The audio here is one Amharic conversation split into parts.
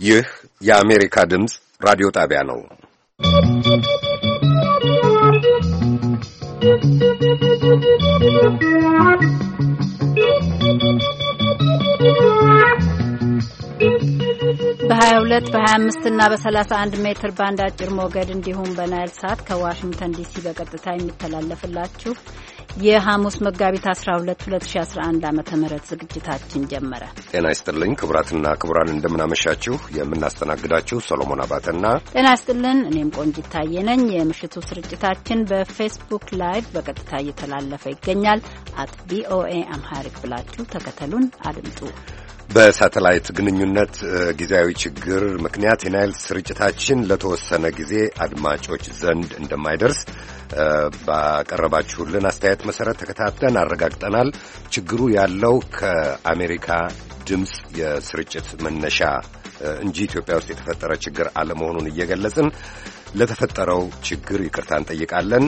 ይህ የአሜሪካ ድምፅ ራዲዮ ጣቢያ ነው። በ22 በ25 እና በ31 ሜትር ባንድ አጭር ሞገድ እንዲሁም በናይል ሳት ከዋሽንግተን ዲሲ በቀጥታ የሚተላለፍላችሁ የሐሙስ መጋቢት 12 2011 ዓ.ም ዝግጅታችን ጀመረ። ጤና ይስጥልኝ ክቡራትና ክቡራን፣ እንደምናመሻችሁ። የምናስተናግዳችሁ ሰሎሞን አባተና ጤና ይስጥልን፣ እኔም ቆንጂት ታዬ ነኝ። የምሽቱ ስርጭታችን በፌስቡክ ላይቭ በቀጥታ እየተላለፈ ይገኛል። @VOA አምሃሪክ ብላችሁ ተከተሉን፣ አድምጡ። በሳተላይት ግንኙነት ጊዜያዊ ችግር ምክንያት የናይል ስርጭታችን ለተወሰነ ጊዜ አድማጮች ዘንድ እንደማይደርስ ባቀረባችሁልን አስተያየት መሰረት ተከታትለን አረጋግጠናል። ችግሩ ያለው ከአሜሪካ ድምፅ የስርጭት መነሻ እንጂ ኢትዮጵያ ውስጥ የተፈጠረ ችግር አለመሆኑን እየገለጽን ለተፈጠረው ችግር ይቅርታ እንጠይቃለን።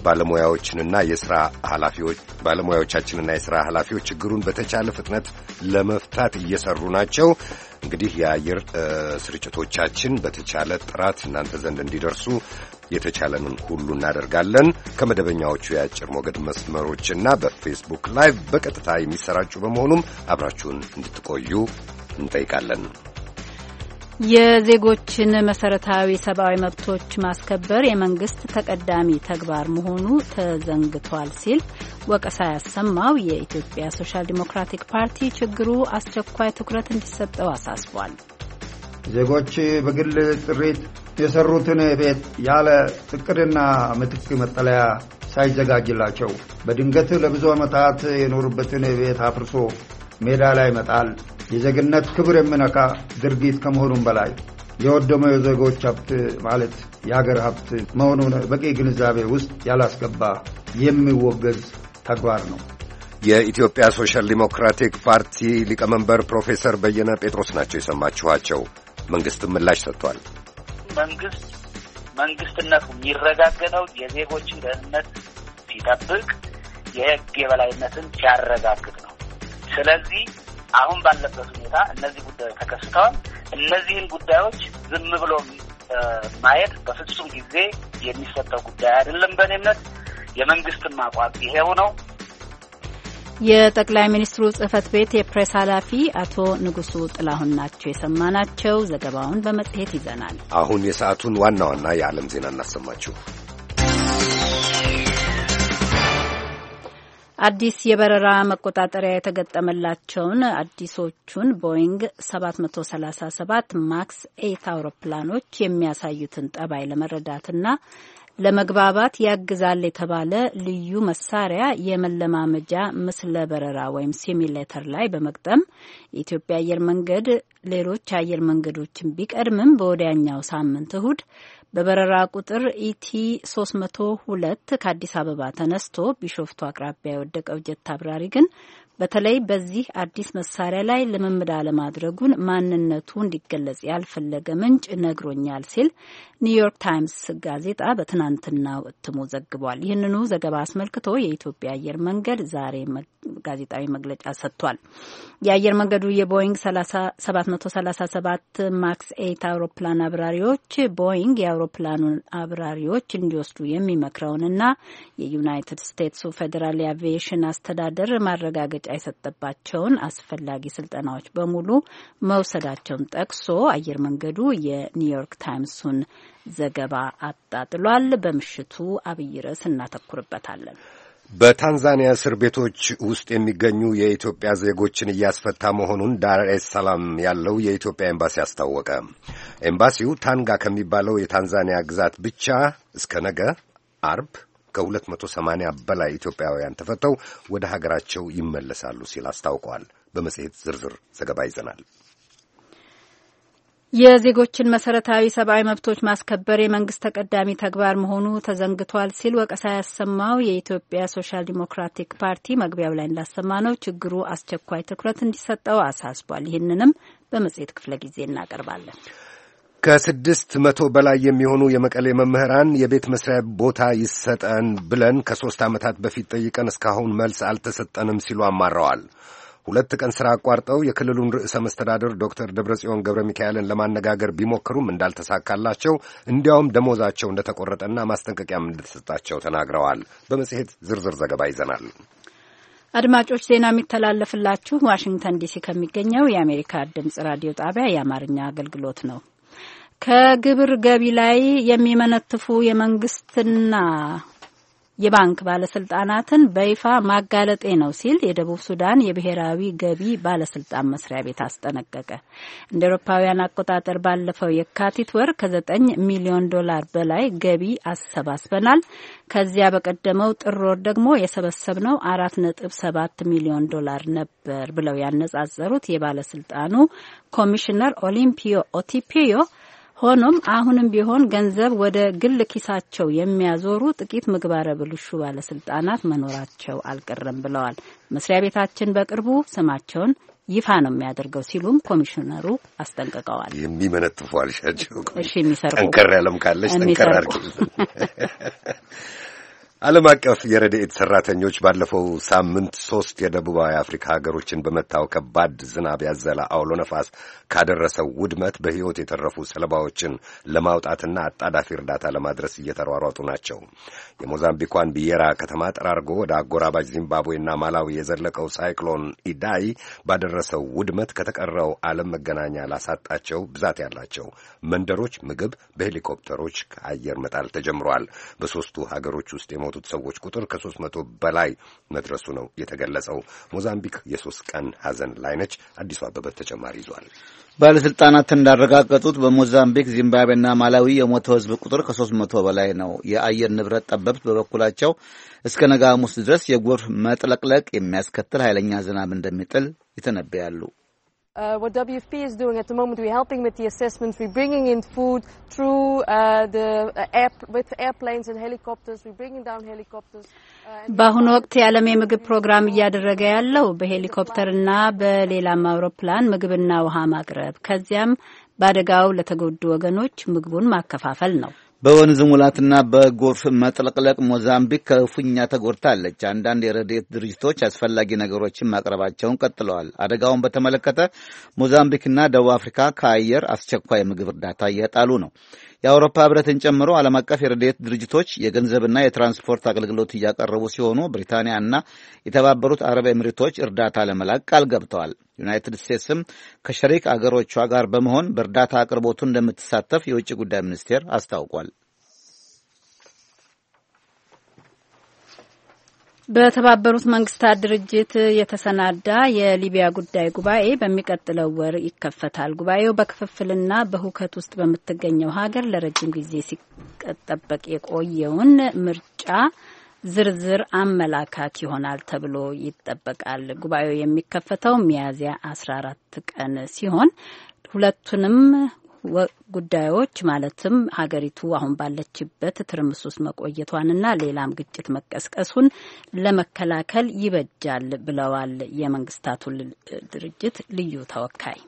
ባለሙያዎቻችንና የሥራ ኃላፊዎች ችግሩን በተቻለ ፍጥነት ለመፍታት እየሰሩ ናቸው። እንግዲህ የአየር ስርጭቶቻችን በተቻለ ጥራት እናንተ ዘንድ እንዲደርሱ የተቻለንን ሁሉ እናደርጋለን። ከመደበኛዎቹ የአጭር ሞገድ መስመሮችና በፌስቡክ ላይቭ በቀጥታ የሚሰራጩ በመሆኑም አብራችሁን እንድትቆዩ እንጠይቃለን። የዜጎችን መሰረታዊ ሰብአዊ መብቶች ማስከበር የመንግስት ተቀዳሚ ተግባር መሆኑ ተዘንግቷል ሲል ወቀሳ ያሰማው የኢትዮጵያ ሶሻል ዲሞክራቲክ ፓርቲ ችግሩ አስቸኳይ ትኩረት እንዲሰጠው አሳስቧል። ዜጎች በግል ጥሪት የሰሩትን ቤት ያለ እቅድና ምትክ መጠለያ ሳይዘጋጅላቸው በድንገት ለብዙ ዓመታት የኖሩበትን ቤት አፍርሶ ሜዳ ላይ መጣል የዜግነት ክብር የሚነካ ድርጊት ከመሆኑም በላይ የወደመው የዜጎች ሀብት ማለት የሀገር ሀብት መሆኑን በቂ ግንዛቤ ውስጥ ያላስገባ የሚወገዝ ተግባር ነው። የኢትዮጵያ ሶሻል ዲሞክራቲክ ፓርቲ ሊቀመንበር ፕሮፌሰር በየነ ጴጥሮስ ናቸው የሰማችኋቸው። መንግስትም ምላሽ ሰጥቷል። መንግስትነቱ የሚረጋገጠው የዜጎችን ደህንነት ሲጠብቅ፣ የህግ የበላይነትን ሲያረጋግጥ ነው። ስለዚህ አሁን ባለበት ሁኔታ እነዚህ ጉዳዮች ተከስተዋል። እነዚህን ጉዳዮች ዝም ብሎ ማየት በፍጹም ጊዜ የሚሰጠው ጉዳይ አይደለም። በእኔ እምነት የመንግስትም አቋም ይሄው ነው። የጠቅላይ ሚኒስትሩ ጽህፈት ቤት የፕሬስ ኃላፊ አቶ ንጉሱ ጥላሁን ናቸው የሰማናቸው። ዘገባውን በመጽሔት ይዘናል። አሁን የሰዓቱን ዋና ዋና የዓለም ዜና እናሰማችሁ። አዲስ የበረራ መቆጣጠሪያ የተገጠመላቸውን አዲሶቹን ቦይንግ 737 ማክስ 8 አውሮፕላኖች የሚያሳዩትን ጠባይ ለመረዳትና ለመግባባት ያግዛል የተባለ ልዩ መሳሪያ የመለማመጃ ምስለ በረራ ወይም ሲሚሌተር ላይ በመግጠም የኢትዮጵያ አየር መንገድ ሌሎች አየር መንገዶችን ቢቀድምም በወዲያኛው ሳምንት እሁድ በበረራ ቁጥር ኢቲ 302 ከአዲስ አበባ ተነስቶ ቢሾፍቱ አቅራቢያ የወደቀው ጀት አብራሪ ግን በተለይ በዚህ አዲስ መሳሪያ ላይ ልምምድ አለማድረጉን ማንነቱ እንዲገለጽ ያልፈለገ ምንጭ ነግሮኛል ሲል ኒውዮርክ ታይምስ ጋዜጣ በትናንትናው እትሙ ዘግቧል። ይህንኑ ዘገባ አስመልክቶ የኢትዮጵያ አየር መንገድ ዛሬ ጋዜጣዊ መግለጫ ሰጥቷል። የአየር መንገዱ የቦይንግ 737 ማክስ 8 አውሮፕላን አብራሪዎች ቦይንግ የአውሮፕላኑን አብራሪዎች እንዲወስዱ የሚመክረውንና የዩናይትድ ስቴትሱ ፌዴራል የአቪዬሽን አስተዳደር ማረጋገጫ የሰጠባቸውን አስፈላጊ ስልጠናዎች በሙሉ መውሰዳቸውን ጠቅሶ አየር መንገዱ የኒውዮርክ ታይምሱን ዘገባ አጣጥሏል። በምሽቱ አብይ ርዕስ እናተኩርበታለን። በታንዛኒያ እስር ቤቶች ውስጥ የሚገኙ የኢትዮጵያ ዜጎችን እያስፈታ መሆኑን ዳር ኤስ ሰላም ያለው የኢትዮጵያ ኤምባሲ አስታወቀ። ኤምባሲው ታንጋ ከሚባለው የታንዛኒያ ግዛት ብቻ እስከ ነገ አርብ ከ280 በላይ ኢትዮጵያውያን ተፈተው ወደ ሀገራቸው ይመለሳሉ ሲል አስታውቀዋል። በመጽሔት ዝርዝር ዘገባ ይዘናል። የዜጎችን መሰረታዊ ሰብአዊ መብቶች ማስከበር የመንግስት ተቀዳሚ ተግባር መሆኑ ተዘንግቷል ሲል ወቀሳ ያሰማው የኢትዮጵያ ሶሻል ዲሞክራቲክ ፓርቲ መግቢያው ላይ እንዳሰማነው ችግሩ አስቸኳይ ትኩረት እንዲሰጠው አሳስቧል። ይህንንም በመጽሔት ክፍለ ጊዜ እናቀርባለን። ከ600 በላይ የሚሆኑ የመቀሌ መምህራን የቤት መስሪያ ቦታ ይሰጠን ብለን ከ3 ዓመታት በፊት ጠይቀን እስካሁን መልስ አልተሰጠንም ሲሉ አማረዋል። 2 ቀን ሥራ አቋርጠው የክልሉን ርዕሰ መስተዳድር ዶክተር ደብረጽዮን ገብረ ሚካኤልን ለማነጋገር ቢሞክሩም እንዳልተሳካላቸው እንዲያውም ደሞዛቸው እንደተቆረጠና ማስጠንቀቂያም እንደተሰጣቸው ተናግረዋል። በመጽሔት ዝርዝር ዘገባ ይዘናል። አድማጮች ዜና የሚተላለፍላችሁ ዋሽንግተን ዲሲ ከሚገኘው የአሜሪካ ድምጽ ራዲዮ ጣቢያ የአማርኛ አገልግሎት ነው። ከግብር ገቢ ላይ የሚመነትፉ የመንግስትና የባንክ ባለስልጣናትን በይፋ ማጋለጤ ነው ሲል የደቡብ ሱዳን የብሔራዊ ገቢ ባለስልጣን መስሪያ ቤት አስጠነቀቀ። እንደ አውሮፓውያን አቆጣጠር ባለፈው የካቲት ወር ከ9 ሚሊዮን ዶላር በላይ ገቢ አሰባስበናል። ከዚያ በቀደመው ጥር ወር ደግሞ የሰበሰብነው 4.7 ሚሊዮን ዶላር ነበር ብለው ያነጻጸሩት የባለስልጣኑ ኮሚሽነር ኦሊምፒዮ ኦቲፒዮ ሆኖም አሁንም ቢሆን ገንዘብ ወደ ግል ኪሳቸው የሚያዞሩ ጥቂት ምግባረ ብልሹ ባለስልጣናት መኖራቸው አልቀረም ብለዋል። መስሪያ ቤታችን በቅርቡ ስማቸውን ይፋ ነው የሚያደርገው ሲሉም ኮሚሽነሩ አስጠንቅቀዋል። የሚመነጥፉ አልሻቸው እሺ፣ የሚሰርቁ ጠንከር ያለም ካለች ጠንከር አድርጊ። ዓለም አቀፍ የረድኤት ሠራተኞች ባለፈው ሳምንት 3 የደቡባዊ አፍሪካ ሀገሮችን በመታው ከባድ ዝናብ ያዘለ አውሎ ነፋስ ካደረሰው ውድመት በሕይወት የተረፉ ሰለባዎችን ለማውጣትና አጣዳፊ እርዳታ ለማድረስ እየተሯሯጡ ናቸው። የሞዛምቢኳን ቢየራ ከተማ ጠራርጎ ወደ አጎራባች ዚምባብዌና ማላዊ የዘለቀው ሳይክሎን ኢዳይ ባደረሰው ውድመት ከተቀረው ዓለም መገናኛ ላሳጣቸው ብዛት ያላቸው መንደሮች ምግብ በሄሊኮፕተሮች ከአየር መጣል ተጀምሯል። በሦስቱ ሀገሮች ውስጥ የሞቱት ሰዎች ቁጥር ከ300 በላይ መድረሱ ነው የተገለጸው። ሞዛምቢክ የ3 ቀን ሐዘን ላይ ነች። አዲሱ አበበ ተጨማሪ ይዟል። ባለስልጣናት እንዳረጋገጡት በሞዛምቢክ፣ ዚምባብዌና ማላዊ የሞተው ሕዝብ ቁጥር ከ300 በላይ ነው። የአየር ንብረት ጠበብት በበኩላቸው እስከ ነገ ሐሙስ ድረስ የጎርፍ መጥለቅለቅ የሚያስከትል ኃይለኛ ዝናብ እንደሚጥል ይተነበያሉ። What WFP is doing at the moment, we're helping with the assessments. We're bringing in food through with airplanes and helicopters. We're bringing down helicopters. በአሁኑ ወቅት የዓለም የምግብ ፕሮግራም እያደረገ ያለው በሄሊኮፕተርና በሌላም አውሮፕላን ምግብና ውሃ ማቅረብ ከዚያም በአደጋው ለተጎዱ ወገኖች ምግቡን ማከፋፈል ነው። በወንዝ ሙላትና በጎርፍ መጥለቅለቅ ሞዛምቢክ ክፉኛ ተጎድታለች። አንዳንድ የረድኤት ድርጅቶች አስፈላጊ ነገሮችን ማቅረባቸውን ቀጥለዋል። አደጋውን በተመለከተ ሞዛምቢክና ደቡብ አፍሪካ ከአየር አስቸኳይ ምግብ እርዳታ እያጣሉ ነው። የአውሮፓ ሕብረትን ጨምሮ ዓለም አቀፍ የረድኤት ድርጅቶች የገንዘብና የትራንስፖርት አገልግሎት እያቀረቡ ሲሆኑ ብሪታንያና የተባበሩት አረብ ኤሚሬቶች እርዳታ ለመላክ ቃል ገብተዋል። ዩናይትድ ስቴትስም ከሸሪክ አገሮቿ ጋር በመሆን በእርዳታ አቅርቦቱ እንደምትሳተፍ የውጭ ጉዳይ ሚኒስቴር አስታውቋል። በተባበሩት መንግስታት ድርጅት የተሰናዳ የሊቢያ ጉዳይ ጉባኤ በሚቀጥለው ወር ይከፈታል። ጉባኤው በክፍፍልና በሁከት ውስጥ በምትገኘው ሀገር ለረጅም ጊዜ ሲጠበቅ የቆየውን ምርጫ ዝርዝር አመላካች ይሆናል ተብሎ ይጠበቃል። ጉባኤው የሚከፈተው ሚያዝያ 14 ቀን ሲሆን ሁለቱንም ጉዳዮች ማለትም ሀገሪቱ አሁን ባለችበት ትርምስ ውስጥ መቆየቷንና ሌላም ግጭት መቀስቀሱን ለመከላከል ይበጃል ብለዋል የመንግስታቱ ድርጅት ልዩ ተወካይ።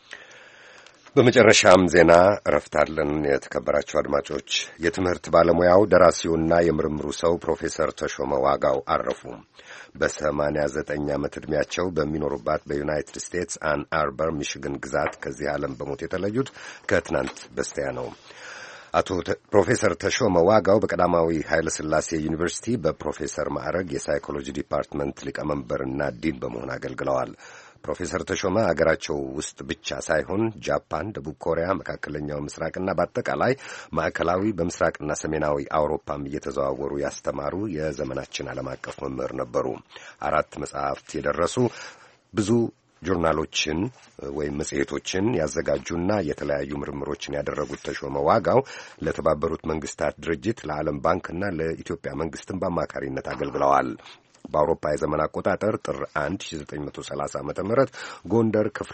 በመጨረሻም ዜና እረፍታለን። የተከበራችሁ አድማጮች፣ የትምህርት ባለሙያው ደራሲውና የምርምሩ ሰው ፕሮፌሰር ተሾመ ዋጋው አረፉ። በ89 ዓመት ዕድሜያቸው በሚኖሩባት በዩናይትድ ስቴትስ አን አርበር ሚሽገን ግዛት ከዚህ ዓለም በሞት የተለዩት ከትናንት በስቲያ ነው። አቶ ፕሮፌሰር ተሾመ ዋጋው በቀዳማዊ ኃይለ ሥላሴ ዩኒቨርሲቲ በፕሮፌሰር ማዕረግ የሳይኮሎጂ ዲፓርትመንት ሊቀመንበርና ዲን በመሆን አገልግለዋል። ፕሮፌሰር ተሾመ አገራቸው ውስጥ ብቻ ሳይሆን ጃፓን፣ ደቡብ ኮሪያ፣ መካከለኛው ምስራቅና በአጠቃላይ ማዕከላዊ በምስራቅና ሰሜናዊ አውሮፓም እየተዘዋወሩ ያስተማሩ የዘመናችን ዓለም አቀፍ መምህር ነበሩ። 4 መጽሐፍት የደረሱ ብዙ ጆርናሎችን ወይም መጽሔቶችን ያዘጋጁና የተለያዩ ምርምሮችን ያደረጉት ተሾመ ዋጋው ለተባበሩት መንግስታት ድርጅት፣ ለዓለም ባንክና ለኢትዮጵያ መንግስትም በአማካሪነት አገልግለዋል። በአውሮፓ የዘመን አቆጣጠር ጥር 1930 ዓ.ም ጎንደር ክፍለ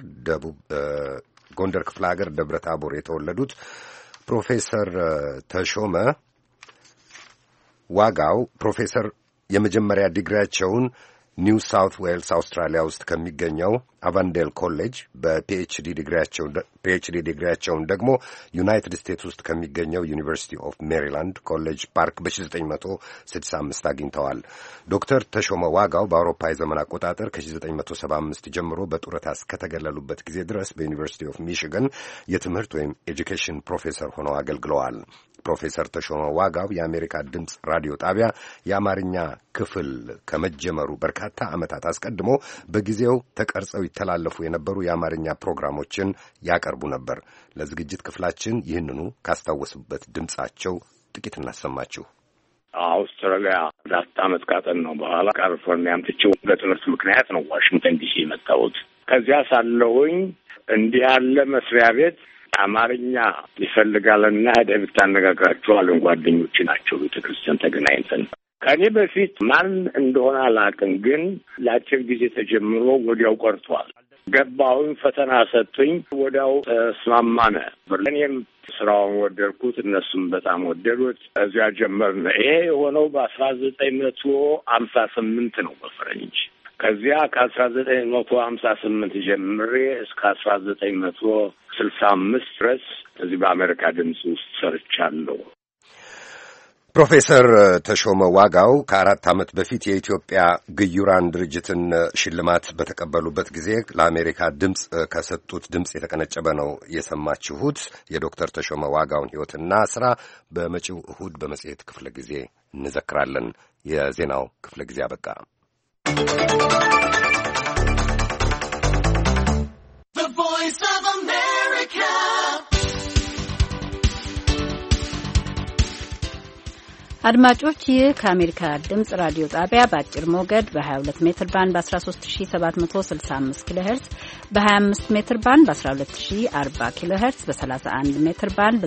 ሀገር ደብረ ታቦር የተወለዱት ፕሮፌሰር ተሾመ ዋጋው ፕሮፌሰር የመጀመሪያ ዲግሪያቸውን ኒው ሳውት ዌልስ አውስትራሊያ ውስጥ ከሚገኘው አቫንዴል ኮሌጅ በፒኤችዲ ዲግሪያቸውን ደግሞ ዩናይትድ ስቴትስ ውስጥ ከሚገኘው ዩኒቨርሲቲ ኦፍ ሜሪላንድ ኮሌጅ ፓርክ በ1965 አግኝተዋል። ዶክተር ተሾመ ዋጋው በአውሮፓ የዘመን አቆጣጠር ከ1975 ጀምሮ በጡረታ እስከተገለሉበት ጊዜ ድረስ በዩኒቨርሲቲ ኦፍ ሚሽገን የትምህርት ወይም ኤጁኬሽን ፕሮፌሰር ሆነው አገልግለዋል። ፕሮፌሰር ተሾመ ዋጋው የአሜሪካ ድምፅ ራዲዮ ጣቢያ የአማርኛ ክፍል ከመጀመሩ በርካታ ዓመታት አስቀድሞ በጊዜው ተቀርጸው ይተላለፉ የነበሩ የአማርኛ ፕሮግራሞችን ያቀርቡ ነበር። ለዝግጅት ክፍላችን ይህንኑ ካስታወሱበት ድምፃቸው ጥቂት እናሰማችሁ። አውስትራሊያ ለ10 ዓመት ካጠን ነው በኋላ ካሊፎርኒያ አምጥቼው ለትምህርት ምክንያት ነው ዋሽንግተን ዲሲ የመጣሁት። ከዚያ ሳለሁኝ እንዲህ ያለ መስሪያ ቤት አማርኛ ይፈልጋልና ሄደህ ብታነጋግራቸው አሉን። ጓደኞች ናቸው። ቤተክርስቲያን ተገናኝተን ከኔ በፊት ማን እንደሆነ አላውቅም፣ ግን ለአጭር ጊዜ ተጀምሮ ወዲያው ቀርቷል። ገባሁኝ፣ ፈተና ሰጡኝ፣ ወዲያው ተስማማነ። እኔም ስራውን ወደድኩት፣ እነሱም በጣም ወደዱት። እዚያ ጀመርን። ይሄ የሆነው በ1958 ነው በፈረንጅ። ከዚያ ከ1958 ጀምሬ እስከ 1965 ድረስ እዚህ በአሜሪካ ድምፅ ውስጥ ሰርቻለሁ። ፕሮፌሰር ተሾመ ዋጋው ከ4 ዓመት በፊት የኢትዮጵያ ግዩራን ድርጅትን ሽልማት በተቀበሉበት ጊዜ ለአሜሪካ ድምፅ ከሰጡት ድምፅ የተቀነጨበ ነው የሰማችሁት። የዶክተር ተሾመ ዋጋውን ሕይወትና ስራ በመጪው እሁድ በመጽሔት ክፍለ ጊዜ እንዘክራለን። የዜናው ክፍለ ጊዜ አበቃ። The Voice of America. አድማጮች ይህ ከአሜሪካ ድምጽ ራዲዮ ጣቢያ በአጭር ሞገድ በ22 ሜትር ባንድ በ13765 ኪሎ ሄርትዝ በ25 ሜትር ባንድ በ12040 ኪሎ ሄርትዝ በ31 ሜትር ባንድ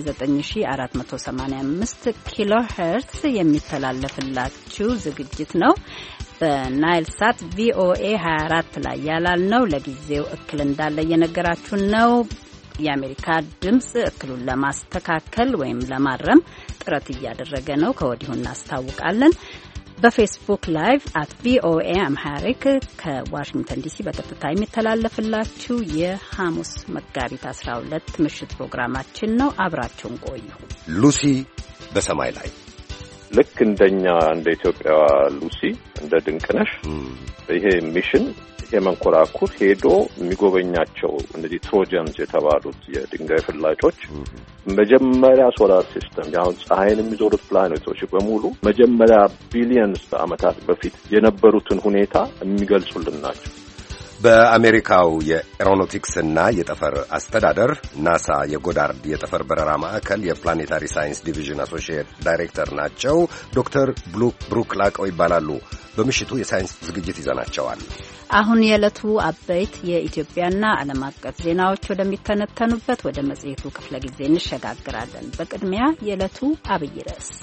በ9485 ኪሎ ሄርትዝ የሚተላለፍላችሁ ዝግጅት ነው። በናይል ሳት ቪኦኤ 24 ላይ ያላልነው ለጊዜው እክል እንዳለ እየነገራችሁን ነው። የአሜሪካ ድምጽ እክሉን ለማስተካከል ወይም ለማረም ጥረት እያደረገ ነው። ከወዲሁ እናስታውቃለን። በፌስቡክ ላይቭ @ቪኦኤ አምሃሪክ ከዋሽንግተን ዲሲ በቀጥታ የሚተላለፍላችሁ የሐሙስ መጋቢት 12 ምሽት ፕሮግራማችን ነው። አብራችሁን ቆዩ። ሉሲ በሰማይ ላይ ልክ እንደኛ እንደ ኢትዮጵያዋ ሉሲ እንደ ድንቅነሽ ይሄ ሚሽን የመንኮራኩር ሄዶ የሚጎበኛቸው እነዚህ ትሮጃንስ የተባሉት የድንጋይ ፍላጮች መጀመሪያ ሶላር ሲስተም ያሁን ፀሐይን የሚዞሩት ፕላኔቶች በሙሉ መጀመሪያ ቢሊየንስ ዓመታት በፊት የነበሩትን ሁኔታ የሚገልጹልን ናቸው። በአሜሪካው የኤሮኖቲክስና የጠፈር አስተዳደር ናሳ የጎዳርድ የጠፈር በረራ ማዕከል የፕላኔታሪ ሳይንስ ዲቪዥን አሶሺየት ዳይሬክተር ናቸው። ዶክተር ብሩክ ላቀው ይባላሉ። በምሽቱ የሳይንስ ዝግጅት ይዘናቸዋል። አሁን የዕለቱ አበይት የኢትዮጵያና ዓለም አቀፍ ዜናዎች ወደሚተነተኑበት ወደ መጽሔቱ ክፍለ ጊዜ እንሸጋግራለን። በቅድሚያ የዕለቱ አብይ ርዕስ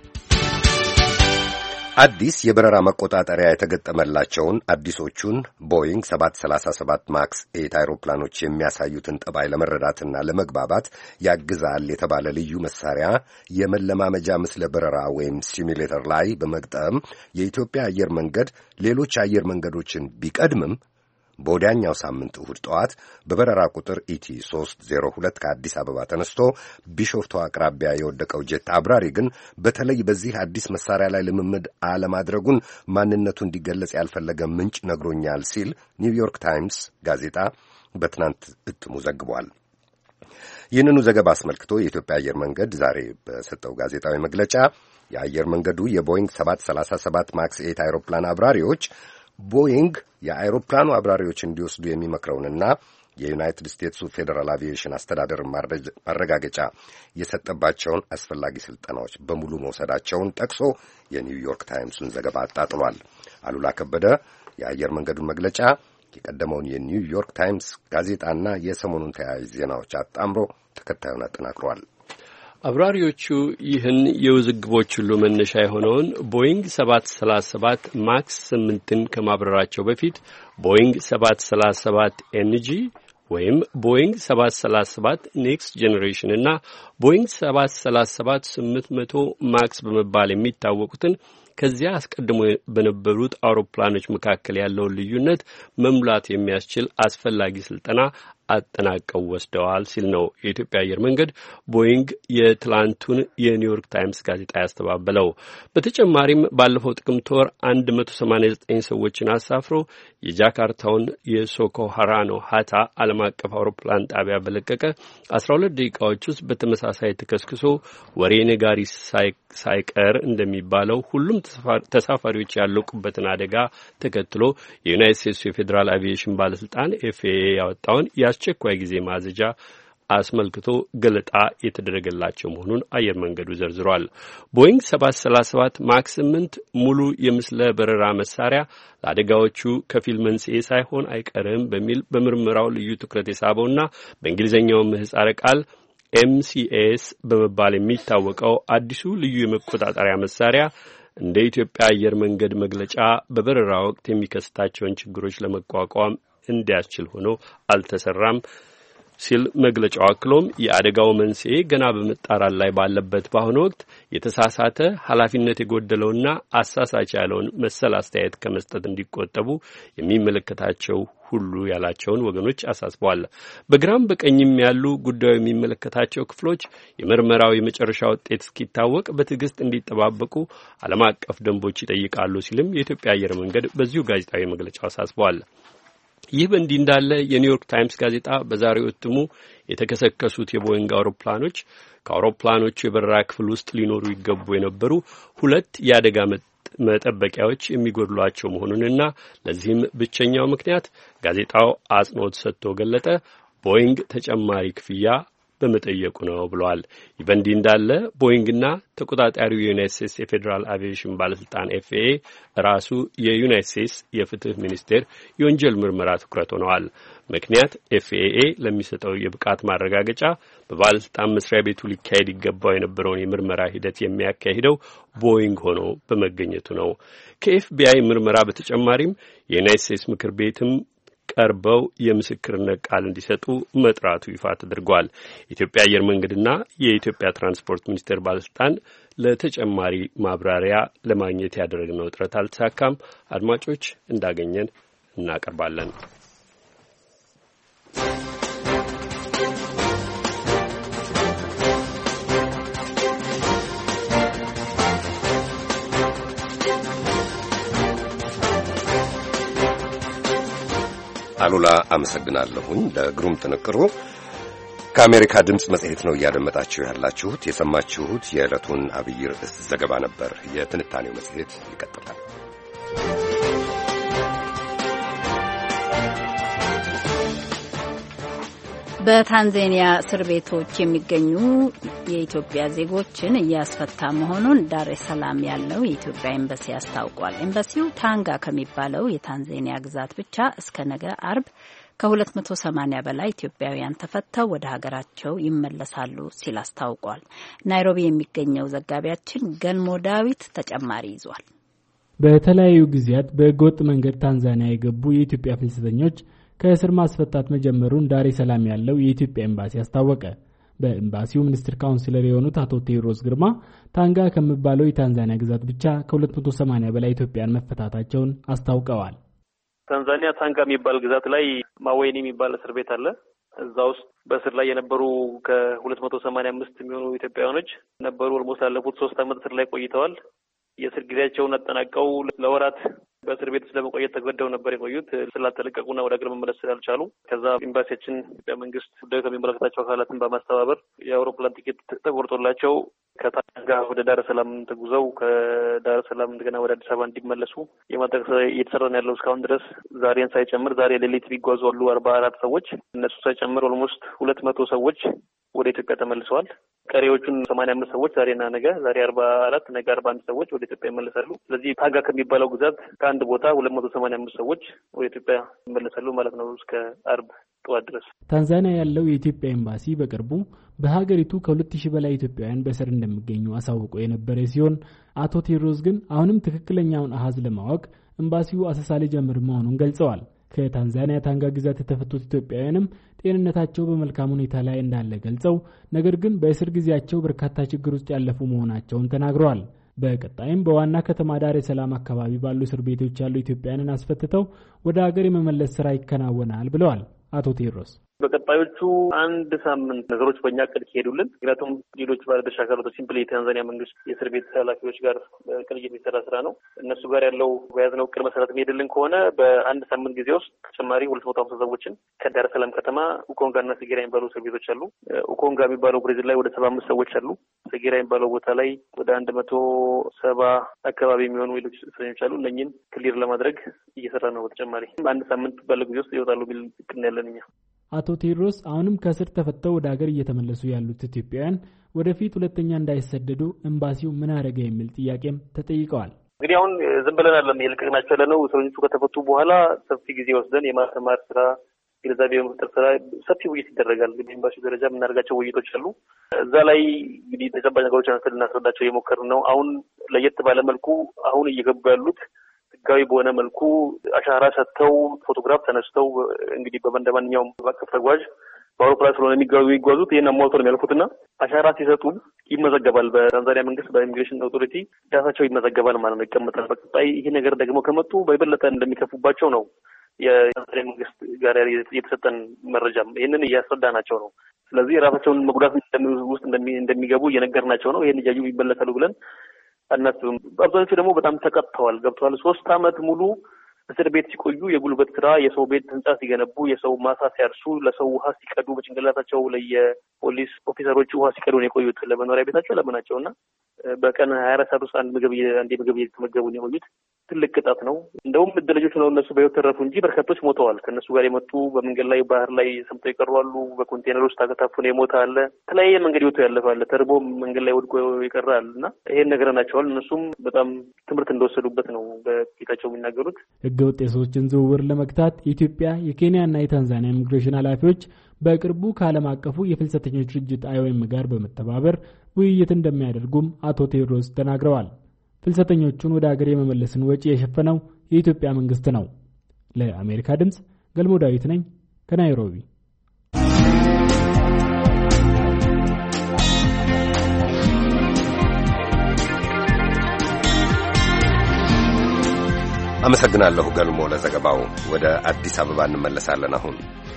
አዲስ የበረራ መቆጣጠሪያ የተገጠመላቸውን አዲሶቹን ቦይንግ 737 ማክስ 8 አይሮፕላኖች የሚያሳዩትን ጠባይ ለመረዳትና ለመግባባት ያግዛል የተባለ ልዩ መሳሪያ የመለማመጃ ምስለ በረራ ወይም ሲሙሌተር ላይ በመግጠም የኢትዮጵያ አየር መንገድ ሌሎች አየር መንገዶችን ቢቀድምም በወዲያኛው ሳምንት እሁድ ጠዋት በበረራ ቁጥር ኢቲ 302 ከአዲስ አበባ ተነስቶ ቢሾፍቱ አቅራቢያ የወደቀው ጄት አብራሪ ግን በተለይ በዚህ አዲስ መሳሪያ ላይ ልምምድ አለማድረጉን ማንነቱ እንዲገለጽ ያልፈለገ ምንጭ ነግሮኛል ሲል ኒውዮርክ ታይምስ ጋዜጣ በትናንት እትሙ ዘግቧል። ይህንኑ ዘገባ አስመልክቶ የኢትዮጵያ አየር መንገድ ዛሬ በሰጠው ጋዜጣዊ መግለጫ የአየር መንገዱ የቦይንግ 737 ማክስ 8 አይሮፕላን አብራሪዎች ቦይንግ የአይሮፕላኑ አብራሪዎች እንዲወስዱ የሚመክረውንና የዩናይትድ ስቴትሱ ፌዴራል አቪዬሽን አስተዳደር ማረጋገጫ የሰጠባቸውን አስፈላጊ ስልጠናዎች በሙሉ መውሰዳቸውን ጠቅሶ የኒውዮርክ ታይምሱን ዘገባ አጣጥሏል። አሉላ ከበደ የአየር መንገዱን መግለጫ የቀደመውን የኒውዮርክ ታይምስ ጋዜጣና የሰሞኑን ተያያዥ ዜናዎች አጣምሮ ተከታዩን አጠናክሯል። አብራሪዎቹ ይህን የውዝግቦች ሁሉ መነሻ የሆነውን ቦይንግ 737 ማክስ 8ን ከማብረራቸው በፊት ቦይንግ 737 ኤንጂ ወይም ቦይንግ 737 ኔክስት ጄኔሬሽን እና ቦይንግ 737 800 ማክስ በመባል የሚታወቁትን ከዚያ አስቀድሞ በነበሩት አውሮፕላኖች መካከል ያለውን ልዩነት መሙላት የሚያስችል አስፈላጊ ስልጠና አጠናቀው ወስደዋል ሲል ነው የኢትዮጵያ አየር መንገድ ቦይንግ የትላንቱን የኒውዮርክ ታይምስ ጋዜጣ ያስተባበለው። በተጨማሪም ባለፈው ጥቅምት ወር 189 ሰዎችን አሳፍሮ የጃካርታውን የሶኮ ሃራኖ ሃታ ዓለም አቀፍ አውሮፕላን ጣቢያ በለቀቀ 12 ደቂቃዎች ውስጥ በተመሳሳይ ተከስክሶ ወሬ ነጋሪ ሳይቀር እንደሚባለው ሁሉም ተሳፋሪዎች ያለቁበትን አደጋ ተከትሎ የዩናይትድ ስቴትስ የፌዴራል አቪዬሽን ባለስልጣን ኤፍኤኤ ያወጣውን የአስቸኳይ ጊዜ ማዘዣ አስመልክቶ ገለጣ የተደረገላቸው መሆኑን አየር መንገዱ ዘርዝሯል። ቦይንግ 737 ማክስ 8 ሙሉ የምስለ በረራ መሳሪያ ለአደጋዎቹ ከፊል መንስኤ ሳይሆን አይቀርም በሚል በምርመራው ልዩ ትኩረት የሳበውና በእንግሊዝኛው ምህጻረ ቃል MCAS በመባል የሚታወቀው አዲሱ ልዩ የመቆጣጠሪያ መሳሪያ እንደ ኢትዮጵያ አየር መንገድ መግለጫ በበረራ ወቅት የሚከሰታቸውን ችግሮች ለመቋቋም እንዲያስችል ሆኖ አልተሰራም ሲል መግለጫው አክሎም የአደጋው መንስኤ ገና በመጣራት ላይ ባለበት በአሁኑ ወቅት የተሳሳተ ኃላፊነት የጎደለውና አሳሳች ያለውን መሰል አስተያየት ከመስጠት እንዲቆጠቡ የሚመለከታቸው ሁሉ ያላቸውን ወገኖች አሳስበዋል። በግራም በቀኝም ያሉ ጉዳዩ የሚመለከታቸው ክፍሎች የምርመራው የመጨረሻ ውጤት እስኪታወቅ በትዕግስት እንዲጠባበቁ ዓለም አቀፍ ደንቦች ይጠይቃሉ ሲልም የኢትዮጵያ አየር መንገድ በዚሁ ጋዜጣዊ መግለጫው አሳስበዋል። ይህ በእንዲህ እንዳለ የኒውዮርክ ታይምስ ጋዜጣ በዛሬው እትሙ የተከሰከሱት የቦይንግ አውሮፕላኖች ከአውሮፕላኖቹ የበረራ ክፍል ውስጥ ሊኖሩ ይገቡ የነበሩ 2 የአደጋ መጠበቂያዎች የሚጎድሏቸው መሆኑንና ለዚህም ብቸኛው ምክንያት ጋዜጣው አጽንኦት ሰጥቶ ገለጠ ቦይንግ ተጨማሪ ክፍያ በመጠየቁ ነው ብለዋል። ይህ በእንዲህ እንዳለ ቦይንግና ተቆጣጣሪው የዩናይትድ ስቴትስ የፌዴራል አቪዬሽን ባለስልጣን ኤፍኤኤ ራሱ የዩናይትድ ስቴትስ የፍትህ ሚኒስቴር የወንጀል ምርመራ ትኩረት ሆነዋል። ምክንያት ኤፍኤኤ ለሚሰጠው የብቃት ማረጋገጫ በባለስልጣን መስሪያ ቤቱ ሊካሄድ ይገባው የነበረውን የምርመራ ሂደት የሚያካሂደው ቦይንግ ሆኖ በመገኘቱ ነው። ከኤፍቢአይ ምርመራ በተጨማሪም የዩናይትድ ስቴትስ ምክር ቤትም ቀርበው የምስክርነት ቃል እንዲሰጡ መጥራቱ ይፋ ተደርጓል። የኢትዮጵያ አየር መንገድና የኢትዮጵያ ትራንስፖርት ሚኒስቴር ባለስልጣን ለተጨማሪ ማብራሪያ ለማግኘት ያደረግነው ጥረት አልተሳካም። አድማጮች እንዳገኘን እናቀርባለን። አሉላ አመሰግናለሁኝ ለግሩም ጥንቅሩ። ከአሜሪካ ድምፅ መጽሔት ነው እያደመጣችሁ ያላችሁት። የሰማችሁት የዕለቱን አብይ ርዕስ ዘገባ ነበር። የትንታኔው መጽሔት ይቀጥላል። በታንዛኒያ እስር ቤቶች የሚገኙ የኢትዮጵያ ዜጎችን እያስፈታ መሆኑን ዳር ኤስ ሰላም ያለው የኢትዮጵያ ኤምባሲ አስታውቋል። ኤምባሲው ታንጋ ከሚባለው የታንዛኒያ ግዛት ብቻ እስከ ነገ አርብ ከ280 በላይ ኢትዮጵያውያን ተፈተው ወደ ሀገራቸው ይመለሳሉ ሲል አስታውቋል። ናይሮቢ የሚገኘው ዘጋቢያችን ገልሞ ዳዊት ተጨማሪ ይዟል። በተለያዩ ጊዜያት በህገወጥ መንገድ ታንዛኒያ የገቡ የኢትዮጵያ ፍልሰተኞች ከእስር ማስፈታት መጀመሩን ዳር ኤስ ሰላም ያለው የኢትዮጵያ ኤምባሲ አስታወቀ። በኤምባሲው ሚኒስትር ካውንስለር የሆኑት አቶ ቴዎድሮስ ግርማ ታንጋ ከሚባለው የታንዛኒያ ግዛት ብቻ ከ280 በላይ ኢትዮጵያን መፈታታቸውን አስታውቀዋል። ታንዛኒያ ታንጋ የሚባል ግዛት ላይ ማወይኒ የሚባል እስር ቤት አለ። እዛ ውስጥ በእስር ላይ የነበሩ ከ285 የሚሆኑ ኢትዮጵያውያኖች ነበሩ። ኦልሞስት ላለፉት 3 ዓመት እስር ላይ ቆይተዋል። የእስር ጊዜያቸውን አጠናቀው ለወራት በእስር ቤት ውስጥ ለመቆየት ተገደው ነበር የቆዩት። ስላልተለቀቁና ወደ ሀገር መመለስ ስላልቻሉ ከዛ ኤምባሲያችን ኢትዮጵያ መንግስት ጉዳዩ ከሚመለከታቸው አካላትን በማስተባበር የአውሮፕላን ቲኬት ተቆርጦላቸው ከታንጋ ወደ ዳር ሰላም ተጉዘው ከዳር ሰላም እንደገና ወደ አዲስ አበባ እንዲመለሱ የማድረግ ስራ እየተሰራ ነው ያለው እስካሁን ድረስ። ዛሬን ሳይጨምር ዛሬ ሌሊት ቢጓዙ አሉ 44 ሰዎች። እነሱ ሳይጨምር ኦልሞስት 200 ሰዎች ወደ ኢትዮጵያ ተመልሰዋል። ቀሪዎቹን 85 ሰዎች ዛሬና ነገ ዛሬ 44 ነገ 41 ሰዎች ወደ ኢትዮጵያ ይመለሳሉ። ስለዚህ ታንጋ ከሚባለው ግዛት ከአንድ ቦታ 285 ሰዎች ወደ ኢትዮጵያ ይመለሳሉ ማለት ነው እስከ አርብ ጠዋት ድረስ። ታንዛኒያ ያለው የኢትዮጵያ ኤምባሲ በቅርቡ በሀገሪቱ ከ2000 በላይ ኢትዮጵያውያን በእስር እንደሚገኙ አሳውቆ የነበረ ሲሆን አቶ ቴዎድሮስ ግን አሁንም ትክክለኛውን አሃዝ ለማወቅ ኤምባሲው አሰሳ ሊጀምር መሆኑን ገልጸዋል። ከታንዛኒያ ታንጋ ግዛት የተፈቱት ኢትዮጵያውያንም ጤንነታቸው በመልካም ሁኔታ ላይ እንዳለ ገልጸው ነገር ግን በእስር ጊዜያቸው በርካታ ችግር ውስጥ ያለፉ መሆናቸውን ተናግረዋል። በቀጣይም በዋና ከተማ ዳሬ ሰላም አካባቢ ባሉ እስር ቤቶች ያሉ ኢትዮጵያውያንን አስፈትተው ወደ ሀገር የመመለስ ስራ ይከናወናል ብለዋል አቶ ቴዎድሮስ። በቀጣዮቹ አንድ ሳምንት ነገሮች በእኛ እቅድ ከሄዱልን፣ ምክንያቱም ሌሎች ባለድርሻ አካላቶች ሲምፕሊ የታንዛኒያ መንግስት የእስር ቤት ኃላፊዎች ጋር ቅንጅት የሚሰራ ስራ ነው። እነሱ ጋር ያለው በያዝነው እቅድ መሰረት የሚሄድልን ከሆነ በአንድ ሳምንት ጊዜ ውስጥ ተጨማሪ 250 ሰዎችን ከዳር ሰላም ከተማ ኡኮንጋና ሰጌራ የሚባሉ እስር ቤቶች አሉ። ኡኮንጋ የሚባለው ብሬዚል ላይ ወደ 75 ሰዎች አሉ። ሰጌራ የሚባለው ቦታ ላይ ወደ 170 አካባቢ የሚሆኑ ሌሎች እስረኞች አሉ። እነኝን ክሊር ለማድረግ እየሰራ ነው። በተጨማሪ በአንድ ሳምንት ባለው ጊዜ ውስጥ ይወጣሉ የሚል እቅድ ያለን እኛ። አቶ ቴዎድሮስ አሁንም ከእስር ተፈተው ወደ ሀገር እየተመለሱ ያሉት ኢትዮጵያውያን ወደፊት ሁለተኛ እንዳይሰደዱ ኤምባሲው ምን አደረገ የሚል ጥያቄም ተጠይቀዋል። እንግዲህ አሁን ዝም ብለን አይደለም የልቀቅናቸው ያለነው። እስረኞቹ ከተፈቱ በኋላ ሰፊ ጊዜ ወስደን የማስተማር ስራ፣ ግንዛቤ የመፍጠር ስራ ሰፊ ውይይት ይደረጋል። እንግዲህ ኤምባሲው ደረጃ የምናደርጋቸው ውይይቶች አሉ። እዛ ላይ እንግዲህ ተጨባጭ ነገሮች አንስተን ልናስረዳቸው እየሞከርን ነው። አሁን ለየት ባለ መልኩ አሁን እየገቡ ያሉት ህጋዊ በሆነ መልኩ አሻራ ሰጥተው ፎቶግራፍ ተነስተው እንግዲህ በማንኛውም አቀፍ ተጓዥ በአውሮፕላን ስለሆነ የሚጓዙት ይሄን አሟልቶ ነው የሚያልፉትና አሻራ ሲሰጡ ይመዘገባል። በታንዛኒያ መንግስት በኢሚግሬሽን አውቶሪቲ ዳታቸው ይመዘገባል ማለት ነው፣ ይቀመጣል። በቀጣይ ይሄ ነገር ደግሞ ከመጡ በይበለጠ እንደሚከፉባቸው ነው የታንዛኒያ መንግስት ጋር የተሰጠን መረጃም ይሄንን እያስረዳናቸው ነው። ስለዚህ የራሳቸውን መጉዳት ውስጥ እንደሚገቡ እየነገርናቸው ነው። ይሄን እያዩ ይበለጣሉ ብለን አናስብም። አብዛኞቹ ደግሞ በጣም ተቀጥተዋል፣ ገብተዋል። 3 አመት ሙሉ እስር ቤት ሲቆዩ የጉልበት ስራ፣ የሰው ቤት ህንጻ ሲገነቡ፣ የሰው ማሳ ሲያርሱ፣ ለሰው ውሃ ሲቀዱ፣ በጭንቅላታቸው ለየፖሊስ ኦፊሰሮች ውሃ ሲቀዱ ነው የቆዩት ለመኖሪያ ቤታቸው ለምናቸውና በቀን 24 ሰዓት ውስጥ አንድ ምግብ እየተመገቡ ነው የቆዩት። ትልቅ ቅጣት ነው። እንደውም እድለኞች ነው እነሱ በህይወት ተረፉ እንጂ በርካቶች ሞተዋል። ከእነሱ ጋር የመጡ በመንገድ ላይ ባህር ላይ ሰምጠው የቀሩ አሉ። በኮንቴነር ውስጥ ታፍኖ የሞተ አለ። የተለያየ መንገድ ይወጡ ያለፋል። ተርቦ መንገድ ላይ ወድቆ ይቀራል እና ይሄን ነግረናቸዋል። እነሱም በጣም ትምህርት እንደወሰዱበት ነው በፊታቸው የሚናገሩት። ህገወጥ የሰዎችን ዝውውር ለመግታት የኢትዮጵያ የኬንያና የታንዛኒያ ኢሚግሬሽን ኃላፊዎች በቅርቡ ከዓለም አቀፉ የፍልሰተኞች ድርጅት IOM ጋር በመተባበር ውይይት እንደሚያደርጉም አቶ ቴዎድሮስ ተናግረዋል። ፍልሰተኞቹን ወደ ሀገር የመመለስን ወጪ የሸፈነው የኢትዮጵያ መንግስት ነው። ለአሜሪካ ድምጽ ገልሞ ዳዊት ነኝ ከናይሮቢ። አመሰግናለሁ ገልሞ ለዘገባው። ወደ አዲስ አበባ እንመለሳለን አሁን።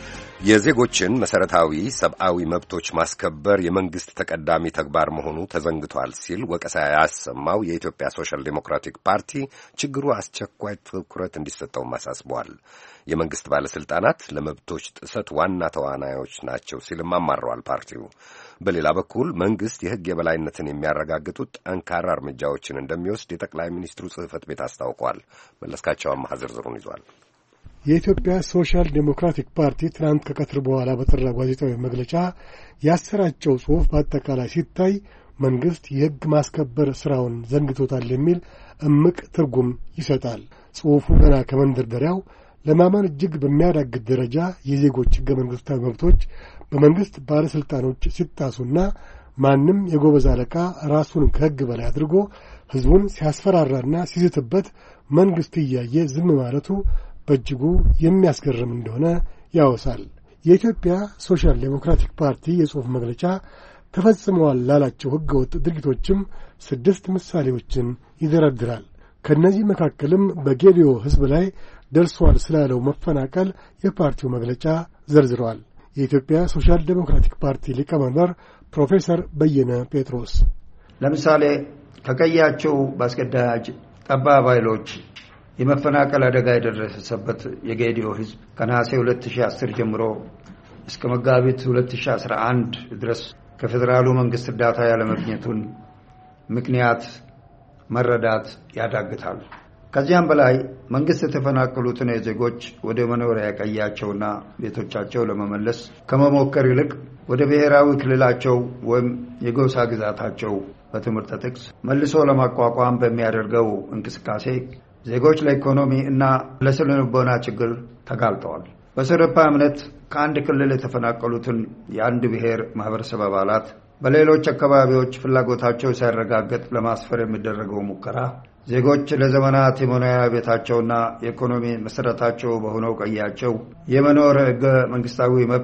የዜጎችን መሰረታዊ ሰብአዊ መብቶች ማስከበር የመንግስት ተቀዳሚ ተግባር መሆኑ ተዘንግቷል ሲል ወቀሳ ያሰማው የኢትዮጵያ ሶሻል ዴሞክራቲክ ፓርቲ ችግሩ አስቸኳይ ትኩረት እንዲሰጠውም አሳስበዋል። የመንግስት ባለስልጣናት ለመብቶች ጥሰት ዋና ተዋናዮች ናቸው ሲልም አማረዋል ፓርቲው። በሌላ በኩል መንግስት የሕግ የበላይነትን የሚያረጋግጡት ጠንካራ እርምጃዎችን እንደሚወስድ የጠቅላይ ሚኒስትሩ ጽሕፈት ቤት አስታውቋል። መለስካቸው አማሃ ዝርዝሩን ይዟል። የኢትዮጵያ ሶሻል ዴሞክራቲክ ፓርቲ ትናንት ከቀትር በኋላ በጠራ ጋዜጣዊ መግለጫ ያሰራጨው ጽሑፍ በአጠቃላይ ሲታይ መንግስት የሕግ ማስከበር ስራውን ዘንግቶታል የሚል እምቅ ትርጉም ይሰጣል። ጽሑፉ ገና ከመንደርደሪያው ለማመን እጅግ በሚያዳግት ደረጃ የዜጎች ሕገ መንግስታዊ መብቶች በመንግስት ባለስልጣኖች ሲጣሱና ማንም የጎበዝ አለቃ ራሱን ከሕግ በላይ አድርጎ ህዝቡን ሲያስፈራራና ሲዝትበት መንግስት እያየ ዝም ማለቱ በእጅጉ የሚያስገርም እንደሆነ ያወሳል። የኢትዮጵያ ሶሻል ዴሞክራቲክ ፓርቲ የጽሑፍ መግለጫ ተፈጽመዋል ላላቸው ህገወጥ ድርጊቶችም 6 ምሳሌዎችን ይደረድራል። ከእነዚህ መካከልም በጌዲዮ ህዝብ ላይ ደርሷል ስላለው መፈናቀል የፓርቲው መግለጫ ዘርዝረዋል። የኢትዮጵያ ሶሻል ዴሞክራቲክ ፓርቲ ሊቀመንበር ፕሮፌሰር በየነ ጴጥሮስ ለምሳሌ ከቀያቸው በአስገዳጅ ጠባብ ኃይሎች የመፈናቀል አደጋ የደረሰበት የጌዲዮ ህዝብ ከነሐሴ 2010 ጀምሮ እስከ መጋቢት 2011 ድረስ ከፌዴራሉ መንግስት እርዳታ ያለማግኘቱን ምክንያት መረዳት ያዳግታል። ከዚያም በላይ መንግስት የተፈናቀሉትን ዜጎች ወደ መኖሪያ ቀያቸውና ቤቶቻቸው ለመመለስ ከመሞከር ይልቅ ወደ ብሔራዊ ክልላቸው ወይም የጎሳ ግዛታቸው በትምህርት ጥቅስ መልሶ ለማቋቋም በሚያደርገው እንቅስቃሴ ዜጎች ለኢኮኖሚ እና ለስነ ልቦና ችግር ተጋልጠዋል። በሰረፓ እምነት ከአንድ ክልል የተፈናቀሉትን የአንድ ብሔር ማህበረሰብ አባላት በሌሎች አካባቢዎች ፍላጎታቸው ሳይረጋገጥ ለማስፈር የሚደረገው ሙከራ ዜጎች ለዘመናት የመኖሪያ ቤታቸውና የኢኮኖሚ መሰረታቸው በሆነው ቀያቸው የመኖር ሕገ መንግስታዊ መብት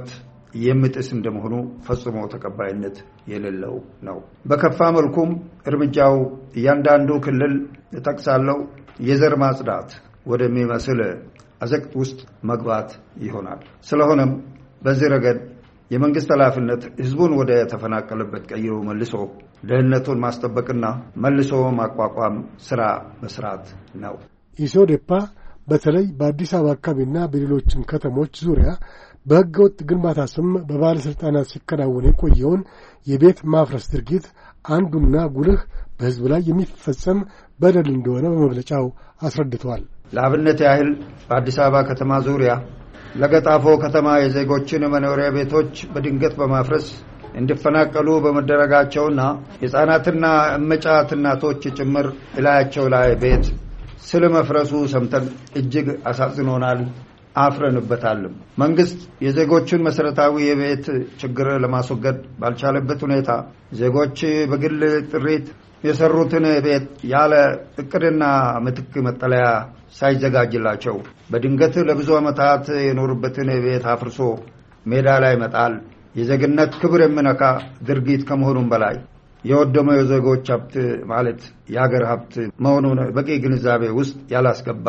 የሚጥስ እንደመሆኑ ፈጽሞ ተቀባይነት የሌለው ነው። በከፋ መልኩም እርምጃው እያንዳንዱ ክልል ተጠቅሳለው የዘር ማጽዳት ወደሚመስል አዘቅት ውስጥ መግባት ይሆናል። ስለሆነም በዚህ ረገድ የመንግስት ኃላፊነት ህዝቡን ወደ ተፈናቀለበት ቀይሮ መልሶ ደህንነቱን ማስጠበቅና መልሶ ማቋቋም ስራ መስራት ነው። ኢሶዴፓ በተለይ በአዲስ አበባ አካባቢና በሌሎችም ከተሞች ዙሪያ በህገወጥ ግንባታ ስም በባለስልጣናት ሲከናወን የቆየውን የቤት ማፍረስ ድርጊት አንዱና ጉልህ በህዝብ ላይ የሚፈጸም በደል እንደሆነ በመግለጫው አስረድተዋል። ለአብነት ያህል በአዲስ አበባ ከተማ ዙሪያ ለገጣፎ ከተማ የዜጎችን መኖሪያ ቤቶች በድንገት በማፍረስ እንዲፈናቀሉ በመደረጋቸውና ሕፃናትና እመጫት እናቶች ጭምር እላያቸው ላይ ቤት ስለመፍረሱ ሰምተን እጅግ አሳዝኖናል፣ አፍረንበታልም። መንግስት የዜጎችን መሰረታዊ የቤት ችግር ለማስወገድ ባልቻለበት ሁኔታ ዜጎች በግል ጥሪት የሰሩትን ቤት ያለ እቅድና ምትክ መጠለያ ሳይዘጋጅላቸው በድንገት ለብዙ ዓመታት የኖሩበትን ቤት አፍርሶ ሜዳ ላይ መጣል የዜግነት ክብር የሚነካ ድርጊት ከመሆኑም በላይ የወደመው የዜጎች ሀብት ማለት የሀገር ሀብት መሆኑን በቂ ግንዛቤ ውስጥ ያላስገባ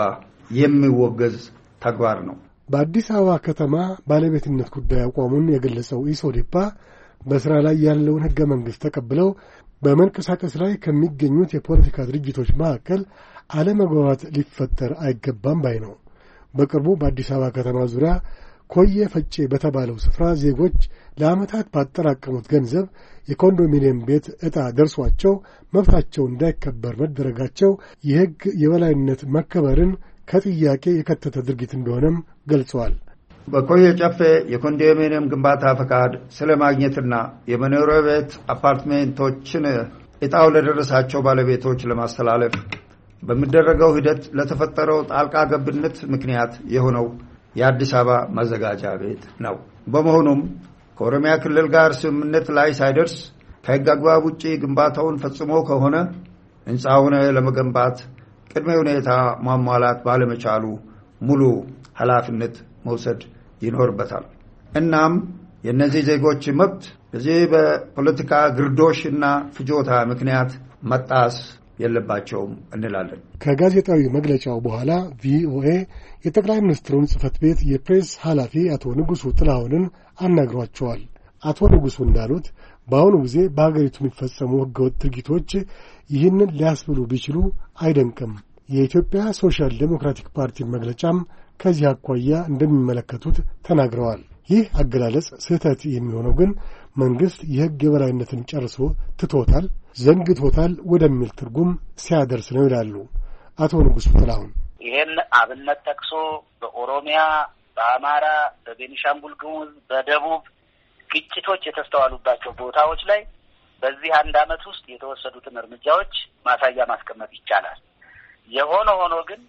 የሚወገዝ ተግባር ነው። በአዲስ አበባ ከተማ ባለቤትነት ጉዳይ አቋሙን የገለጸው ኢሶዴፓ በስራ ላይ ያለውን ህገ መንግስት ተቀብለው በመንቀሳቀስ ላይ ከሚገኙት የፖለቲካ ድርጅቶች መካከል አለመግባባት ሊፈጠር አይገባም ባይ ነው። በቅርቡ በአዲስ አበባ ከተማ ዙሪያ ኮየ ፈጬ በተባለው ስፍራ ዜጎች ለዓመታት ባጠራቀሙት ገንዘብ የኮንዶሚኒየም ቤት ዕጣ ደርሷቸው መብታቸው እንዳይከበር መደረጋቸው የሕግ የበላይነት መከበርን ከጥያቄ የከተተ ድርጊት እንደሆነም ገልጸዋል። በኮየ ጨፌ የኮንዶሚኒየም ግንባታ ፈቃድ ስለማግኘትና የመኖሪያ ቤት አፓርትሜንቶችን ዕጣው ለደረሳቸው ባለቤቶች ለማስተላለፍ በሚደረገው ሂደት ለተፈጠረው ጣልቃ ገብነት ምክንያት የሆነው የአዲስ አበባ ማዘጋጃ ቤት ነው። በመሆኑም ከኦሮሚያ ክልል ጋር ስምምነት ላይ ሳይደርስ ከሕግ አግባብ ውጪ ግንባታውን ፈጽሞ ከሆነ ሕንፃውን ለመገንባት ቅድመ ሁኔታ ማሟላት ባለመቻሉ ሙሉ ኃላፊነት መውሰድ ይኖርበታል። እናም የእነዚህ ዜጎች መብት በዚህ በፖለቲካ ግርዶሽና ፍጆታ ምክንያት መጣስ የለባቸውም እንላለን። ከጋዜጣዊ መግለጫው በኋላ ቪኦኤ የጠቅላይ ሚኒስትሩን ጽህፈት ቤት የፕሬስ ኃላፊ አቶ ንጉሱ ጥላሁንን አናግሯቸዋል። አቶ ንጉሱ እንዳሉት በአሁኑ ጊዜ በሀገሪቱ የሚፈጸሙ ህገወጥ ድርጊቶች ይህንን ሊያስብሉ ቢችሉ አይደንቅም። የኢትዮጵያ ሶሻል ዴሞክራቲክ ፓርቲን መግለጫም ከዚህ አኳያ እንደሚመለከቱት ተናግረዋል። ይህ አገላለጽ ስህተት የሚሆነው ግን መንግስት የህግ የበላይነትን ጨርሶ ትቶታል፣ ዘንግቶታል ወደሚል ትርጉም ሲያደርስ ነው ይላሉ አቶ ንጉሱ ጥላሁን። ይህን አብነት ጠቅሶ በኦሮሚያ፣ በአማራ፣ በቤኒሻንጉል ጉሙዝ፣ በደቡብ ግጭቶች የተስተዋሉባቸው ቦታዎች ላይ በዚህ አንድ ዓመት ውስጥ የተወሰዱትን እርምጃዎች ማሳያ ማስቀመጥ ይቻላል። የሆነ ሆኖ ግን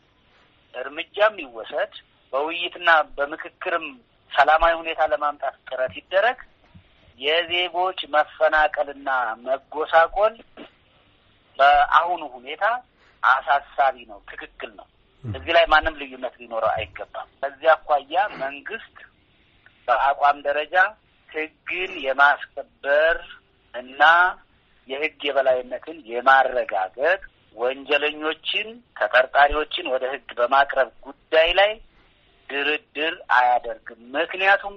እርምጃም ይወሰድ፣ በውይይትና በምክክርም ሰላማዊ ሁኔታ ለማምጣት ጥረት ይደረግ፣ የዜጎች መፈናቀልና መጎሳቆል በአሁኑ ሁኔታ አሳሳቢ ነው፣ ትክክል ነው። እዚህ ላይ ማንም ልዩነት ሊኖረው አይገባም። ከዚህ አኳያ መንግስት በአቋም ደረጃ ህግን የማስከበር እና የህግ የበላይነትን የማረጋገጥ ወንጀለኞችን፣ ተጠርጣሪዎችን ወደ ህግ በማቅረብ ጉዳይ ላይ ድርድር አያደርግም። ምክንያቱም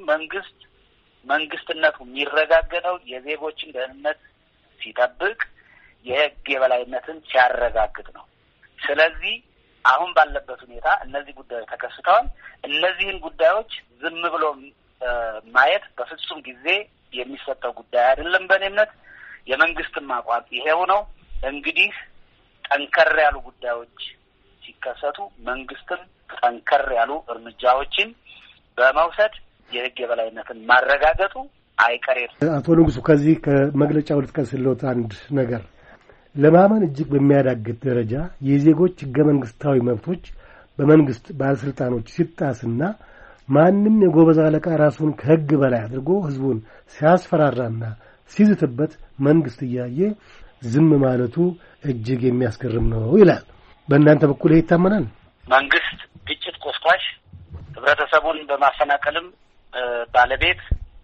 መንግስትነቱ የሚረጋገጠው የዜጎችን ደህንነት ሲጠብቅ፣ የህግ የበላይነትን ሲያረጋግጥ ነው። ስለዚህ አሁን ባለበት ሁኔታ እነዚህ ጉዳዮች ተከስተዋል። እነዚህን ጉዳዮች ዝም ብሎ ማየት በፍጹም ጊዜ የሚሰጠው ጉዳይ አይደለም። በእኔ እምነት የመንግስትም አቋም ይሄው ነው። እንግዲህ ጠንከር ያሉ ጉዳዮች ሲከሰቱ መንግስትም ጠንከር ያሉ እርምጃዎችን በመውሰድ የህግ የበላይነትን ማረጋገጡ አይቀሬ ነው። አቶ ንጉሱ ከዚህ ከመግለጫው ልትቀስልዎት አንድ ነገር ለማመን እጅግ በሚያዳግት ደረጃ የዜጎች ህገ መንግስታዊ መብቶች በመንግስት ባለስልጣኖች ሲጣስና ማንም የጎበዝ አለቃ ራሱን ከህግ በላይ አድርጎ ህዝቡን ሲያስፈራራና ሲዝትበት መንግስት እያየ ዝም ማለቱ እጅግ የሚያስገርም ነው ይላል። በእናንተ በኩል ይሄ ይታመናል? መንግስት ግጭት ቆስቋሽ፣ ህብረተሰቡን በማፈናቀልም ባለቤት፣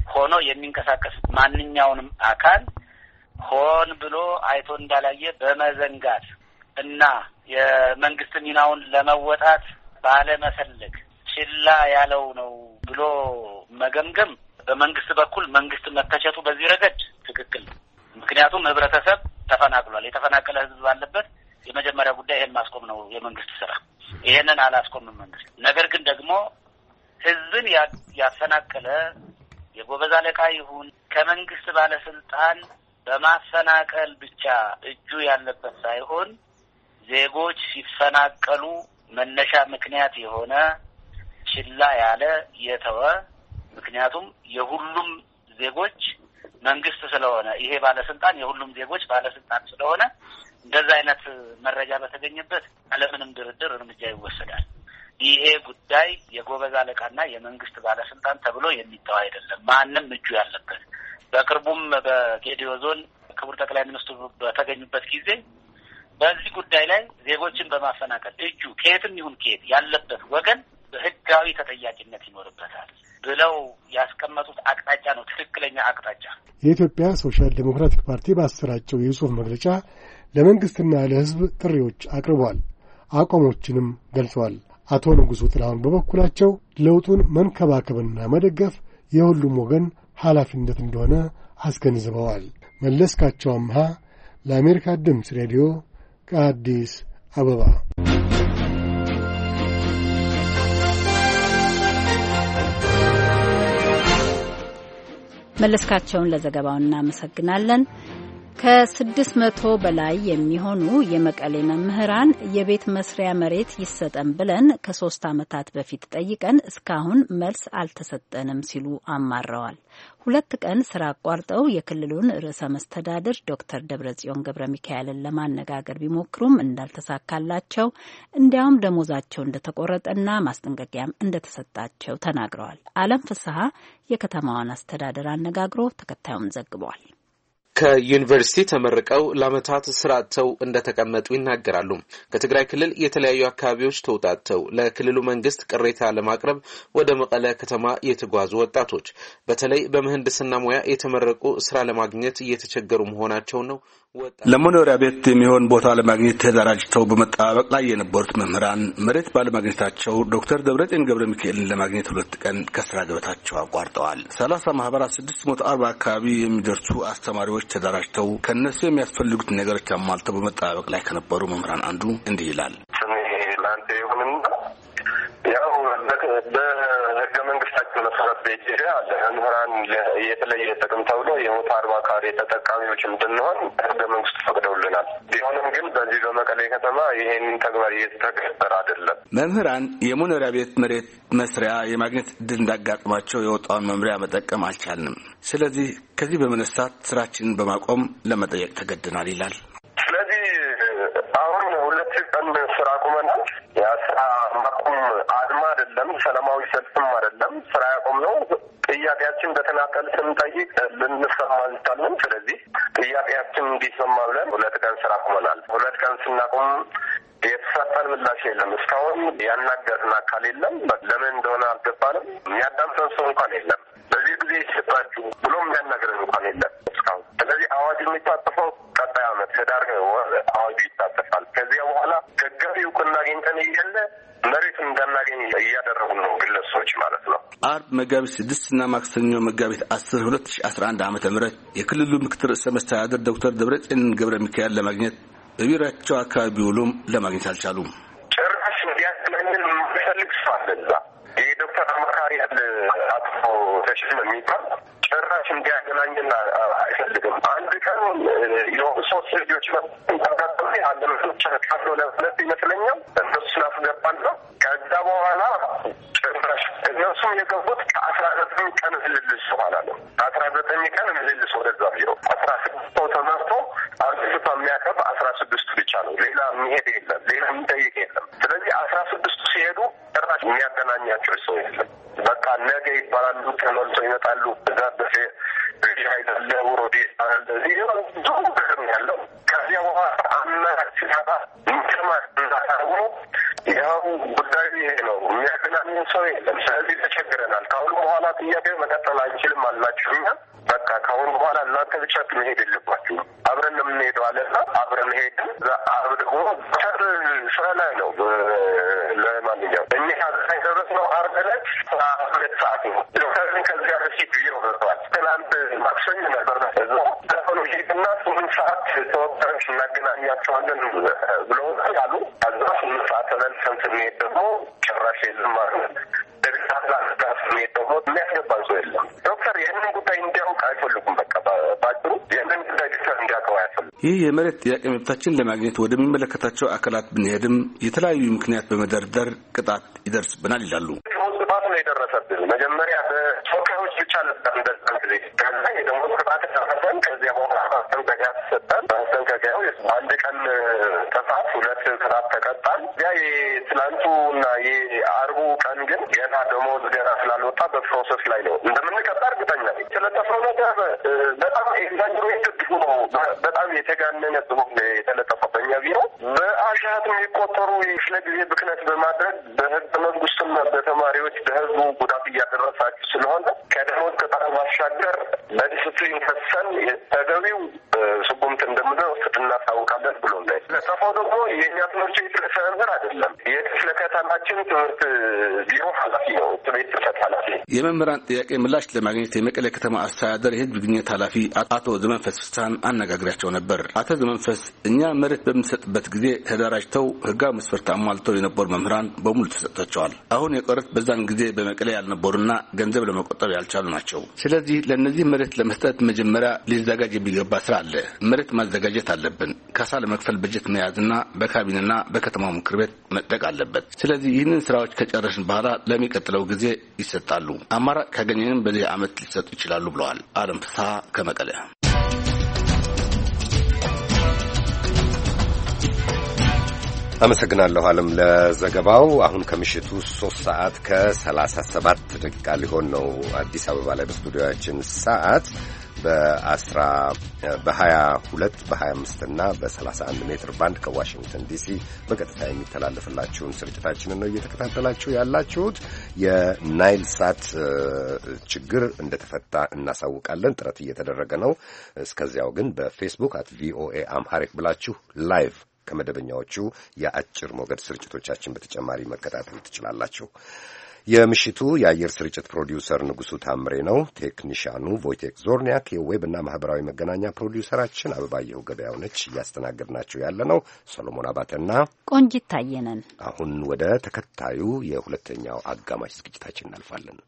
ሆኖ የሚንቀሳቀስ ማንኛውንም አካል ሆን ብሎ አይቶ እንዳላየ በመዘንጋት እና የመንግስት ሚናውን ለመወጣት ባለመፈለግ ችላ ያለው ነው ብሎ መገምገም በመንግስት በኩል መንግስት መተቸቱ በዚህ ረገድ ትክክል ነው። ምክንያቱም ህብረተሰብ ተፈናቅሏል። የተፈናቀለ ህዝብ ባለበት የመጀመሪያ ጉዳይ ይሄን ማስቆም ነው የመንግስት ስራ። ይሄንን አላስቆምም መንግስት። ነገር ግን ደግሞ ህዝብን ያፈናቀለ የጎበዝ አለቃ ይሁን ከመንግስት ባለስልጣን በማፈናቀል ብቻ እጁ ያለበት ሳይሆን ዜጎች ሲፈናቀሉ መነሻ ምክንያት የሆነ ችላ ያለ የተወ ምክንያቱም የሁሉም ዜጎች መንግስት ስለሆነ ይሄ ባለስልጣን የሁሉም ዜጎች ባለስልጣን ስለሆነ እንደዛ አይነት መረጃ በተገኘበት አለምንም ድርድር እርምጃ ይወሰዳል። ይሄ ጉዳይ የጎበዝ አለቃና የመንግስት ባለስልጣን ተብሎ የሚተው አይደለም። ማንም እጁ ያለበት በቅርቡም በጌዲዮ ዞን ክቡር ጠቅላይ ሚኒስትሩ በተገኙበት ጊዜ በዚህ ጉዳይ ላይ ዜጎችን በማፈናቀል እጁ ከየትም ይሁን ከየት ያለበት ወገን በህጋዊ ተጠያቂነት ይኖርበታል ብለው ያስቀመጡት አቅጣጫ ነው ትክክለኛ አቅጣጫ። የኢትዮጵያ ሶሻል ዴሞክራቲክ ፓርቲ ባሰራጨው የጽሑፍ መግለጫ ለመንግስትና ለህዝብ ጥሪዎች አቅርቧል። አቋሞችንም ገልጸዋል። አቶ ንጉሱ ጥላሁን በበኩላቸው ለውጡን መንከባከብና መደገፍ የሁሉም ወገን ኃላፊነት እንደሆነ አስገንዝበዋል። መለስካቸው አምሃ ለአሜሪካ ድምፅ ሬዲዮ ከአዲስ አበባ። መለስካቸውን ለዘገባው እናመሰግናለን። ከ600 በላይ የሚሆኑ የመቀሌ መምህራን የቤት መስሪያ መሬት ይሰጠን ብለን ከ3 ዓመታት በፊት ጠይቀን እስካሁን መልስ አልተሰጠንም ሲሉ አማረዋል። 2 ቀን ስራ አቋርጠው የክልሉን ርዕሰ መስተዳድር ዶክተር ደብረጽዮን ገብረ ሚካኤልን ለማነጋገር ቢሞክሩም እንዳልተሳካላቸው እንዲያውም ደሞዛቸው እንደተቆረጠና ማስጠንቀቂያም እንደተሰጣቸው ተናግረዋል። አለም ፍስሐ የከተማዋን አስተዳደር አነጋግሮ ተከታዩን ዘግቧል። ከዩኒቨርሲቲ ተመርቀው ለዓመታት ስራ አጥተው እንደተቀመጡ ይናገራሉ። ከትግራይ ክልል የተለያዩ አካባቢዎች ተውጣጥተው ለክልሉ መንግስት ቅሬታ ለማቅረብ ወደ መቀለ ከተማ የተጓዙ ወጣቶች በተለይ በምህንድስና ሙያ የተመረቁ ስራ ለማግኘት እየተቸገሩ መሆናቸው ነው። ለመኖሪያ ቤት የሚሆን ቦታ ለማግኘት ተደራጅተው በመጠባበቅ ላይ የነበሩት መምህራን መሬት ባለማግኘታቸው ዶክተር ደብረጽዮን ገብረ ሚካኤልን ለማግኘት 2 ቀን ከስራ ገበታቸው አቋርጠዋል። 30 ማህበራት 640 አካባቢ የሚደርሱ አስተማሪዎች ተደራጅተው ከነሱ የሚያስፈልጉት ነገሮች አሟልተው በመጠባበቅ ላይ ከነበሩ መምህራን አንዱ እንዲህ ይላል። ለአንተ ይሁንና ያው በህገ መንግስታችን መሰረት በኢትዮጵያ ለመምህራን የተለየ ጥቅም ተብሎ የ140 ካሬ ተጠቃሚዎች እንድንሆን ህገ መንግስቱ ፈቅደውልናል። ቢሆንም ግን በዚህ በመቀሌ ከተማ ይሄንን ተግባር እየተተገበረ አይደለም። መምህራን የመኖሪያ ቤት መሬት መስሪያ የማግኘት እድል እንዳጋጥማቸው የወጣውን መምሪያ መጠቀም አልቻልንም። ስለዚህ ከዚህ በመነሳት ስራችንን በማቆም ለመጠየቅ ተገድናል ይላል። ስለዚህ አሁን 2 ቀን ስራ አቁመናል። ያ ስራ ማቆም አድማ አይደለም፣ ሰላማዊ ሰልፍም አይደለም። ስራ ያቆም ነው። ጥያቄያችን በተናጠል ስንጠይቅ ልንሰማ አልቻልንም። ስለዚህ ጥያቄያችን እንዲሰማ ብለን 2 ቀን ስራ አቁመናል። 2 ቀን ስናቆም የተሰጠን ምላሽ የለም። እስካሁን ያናገርን አካል የለም። ለምን እንደሆነ አልገባንም። የሚያዳምጠን ሰው እንኳን የለም። በዚህ ጊዜ ይሰጣችሁ ብሎ የሚያናገርን እንኳን የለም እስካሁን። ስለዚህ አዋጅ የሚታጠፈው ቀጣይ ዓመት ህዳር ወር አዋጁ ይታጠፋል። ከዚያ በኋላ ህጋዊ እውቅና አግኝተን እያለ መሬት እንዳናገኝ እያደረጉ ነው ግለሰቦች ማለት ነው። አርብ መጋቢት 6 እና ማክሰኞ መጋቢት 10 2011 ዓ.ም የክልሉ ምክትል ርዕሰ መስተዳድር ዶክተር ደብረጽዮን ገብረ ሚካኤል ለማግኘት በቢሮአቸው አካባቢ ቢውሉም ለማግኘት አልቻሉም። ጭራሽ እንዲያገናኝን የሚፈልግ ሰው አለ እዛ። ይህ ዶክተር አማካሪ ያለ አጥፎ ተሽም የሚባል ጭራሽ እንዲያገናኝን አይፈልግም። አንድ ቀን የሆኑ 3 ልጆች ተጋጠመ። አንድ ልጆች ካፍሎ ለሁለት ይመስለኛል እነሱን አስገባን ነው። ከዛ በኋላ ጭራሽ እነሱም የገቡት ከ19 ቀን ምልልስ በኋላ ነው። 19 ቀን ምልልስ ወደዛ ቢሮ 16 ሰው ተመርቶ አርቲስቷ የሚያቀርብ 16 ብቻ ነው። ሌላ የሚሄድ የለም፣ ሌላ የሚጠይቅ የለም። ስለዚህ 16 ሲሄዱ ጭራሽ የሚያገናኛቸው ሰው የለም። በቃ ነገ ይባላሉ፣ ተመልሶ ይመጣሉ። እዛ በሴ አይደለ ውሮዴ እንደዚህ ብዙ ነገር ያለው። ከዚያ በኋላ አመራር ሲያጣ ምክማ እንዳታርጉ ያው ጉዳዩ ይሄ ነው። የሚያገናኝ የሚያገናኘን ሰው የለም። ስለዚህ ተቸግረናል። ከአሁኑ በኋላ ጥያቄ መቀጠል አንችልም አላችሁ። እኛ በቃ ከአሁኑ በኋላ እናንተ ብቻ መሄድ የለባችሁ አብረን ነው የምንሄደው አለና አብረን ሄድን። አብ ደግሞ ዶክተር ስራ ላይ ነው። ለማንኛውም እኛ ደረስነው ዓርብ ዕለት 2 ሰዓት ነው። ዶክተርን ከዚያ በፊት ቢሮ ገብተዋል። ትናንት ማክሰኞ ነበር እዛ ደሆኑ ሄድና 8 ሰዓት ተወጣሪዎች እናገናኛቸዋለን ብለው ያሉ አዛ 8 ሰዓት ተመልሰን ስንሄድ ደግሞ ጭራሽ የለም ማለት ደግሳት ላስጋር ስንሄድ ደግሞ የሚያስገባን ሰው የለም። ዶክተር ይህንን ጉዳይ እንዲያውቅ አይፈልጉም። በቃ ባጭሩ ይህንን ጉዳይ ዶክተር እንዲያውቀው አይፈልጉም። ይህ የመሬት ጥያቄ መብታችን ለማግኘት ወደሚመለከታቸው አካላት ብንሄድም የተለያዩ ምክንያት በመደርደር ቅጣት ይደርስብናል ይላሉ። ቅጣት ነው የደረሰብን። መጀመሪያ በተወካዮች ብቻ ነበር እንደዛን ጊዜ ከዛ የደሞዝ ቅጣት ደረሰን። ከዚያ በኋላ ማስጠንቀቂያ ተሰጠን። ማስጠንቀቂያው አንድ ቀን ከሰዓት 2 ቅጣት ተቀጣን። ያ የትላንቱ እና የአርቡ ቀን ግን ገና ደሞዝ ገና ስላልወጣ በፕሮሰስ ላይ ነው እንደምንቀጣ እርግጠኛ ነኝ። የተለጠፈው ነገር በጣም ኤግዛጅሮ የተድጉ ነው። በጣም የተጋነነ ጽሁፍ የተለጠፈው በእኛ ቢሮ በአሻት የሚቆጠሩ የክፍለ ጊዜ ብክነት በማድረግ በህገ መንግስቱና በተማሪዎች በህዝቡ ጉዳት እያደረሳችሁ ስለሆነ ከደሞዝ ቅጣት ባሻገር በዲስፕሊን ከሰን የተገቢው ስጉምት እንደምንወስድ እናሳውቃለን ብሎ ላይ ለጠፋው ደግሞ የእኛ ትምህርት ቤት ርዕሰ አይደለም። የክፍለ ከተማችን ትምህርት ቢሮ ኃላፊ ነው። ትምህርት ቤት ኃላፊ የመምህራን ጥያቄ ምላሽ ለማግኘት የመቀሌ ከተማ አስተዳደር የህዝብ ግንኙነት ኃላፊ አቶ ዘመንፈስ ፍስሐን አነጋግሬያቸው ነበር። አቶ ዘመንፈስ እኛ መሬት በምንሰጥበት ጊዜ ተደራጅተው ህጋዊ መስፈርት አሟልተው የነበሩ መምህራን በሙሉ ተሰጥቷቸዋል። አሁን የቀሩት በዛን ጊዜ በመቀሌ ያልነበሩና ገንዘብ ለመቆጠብ ያልቻሉ ናቸው። ስለዚህ ለነዚህ መሬት ለመስጠት መጀመሪያ ሊዘጋጅ የሚገባ ስራ አለ። መሬት ማዘጋጀት አለብን። ካሳ ለመክፈል በጀት መያዝና በካቢኔና በከተማው ምክር ቤት መጠቅ አለበት። ስለዚህ ይህንን ስራዎች ከጨረስን በኋላ ለሚቀጥለው ጊዜ ይሰጣሉ። አማራጭ ካገኘንም በዚህ ዓመት ሊሰጡ ይችላሉ ብለዋል። አለም ፍስሐ ከመቀሌ። አመሰግናለሁ አለም ለዘገባው። አሁን ከምሽቱ 3:37 ሊሆን ነው አዲስ አበባ ላይ በስቱዲዮአችን ሰዓት። በ22 በ25 እና በ31 ሜትር ባንድ ከዋሽንግተን ዲሲ በቀጥታ የሚተላለፍላችሁን ስርጭታችንን ነው እየተከታተላችሁ ያላችሁት። የናይል ሳት ችግር እንደተፈታ እናሳውቃለን። ጥረት እየተደረገ ነው። እስከዚያው ግን በፌስቡክ @VOA አምሃሪክ ብላችሁ ላይቭ ከመደበኛዎቹ የአጭር ሞገድ ስርጭቶቻችን በተጨማሪ መከታተል ትችላላችሁ። የምሽቱ የአየር ስርጭት ፕሮዲውሰር ንጉሱ ታምሬ ነው። ቴክኒሻኑ ቮይቴክ ዞርኒያክ፣ የዌብና ማህበራዊ መገናኛ ፕሮዲውሰራችን አበባየሁ ገበያው ነች። እያስተናገድናችሁ ያለ ነው ሰሎሞን አባተና ቆንጂት ታየነን። አሁን ወደ ተከታዩ የሁለተኛው አጋማሽ ዝግጅታችን እናልፋለን።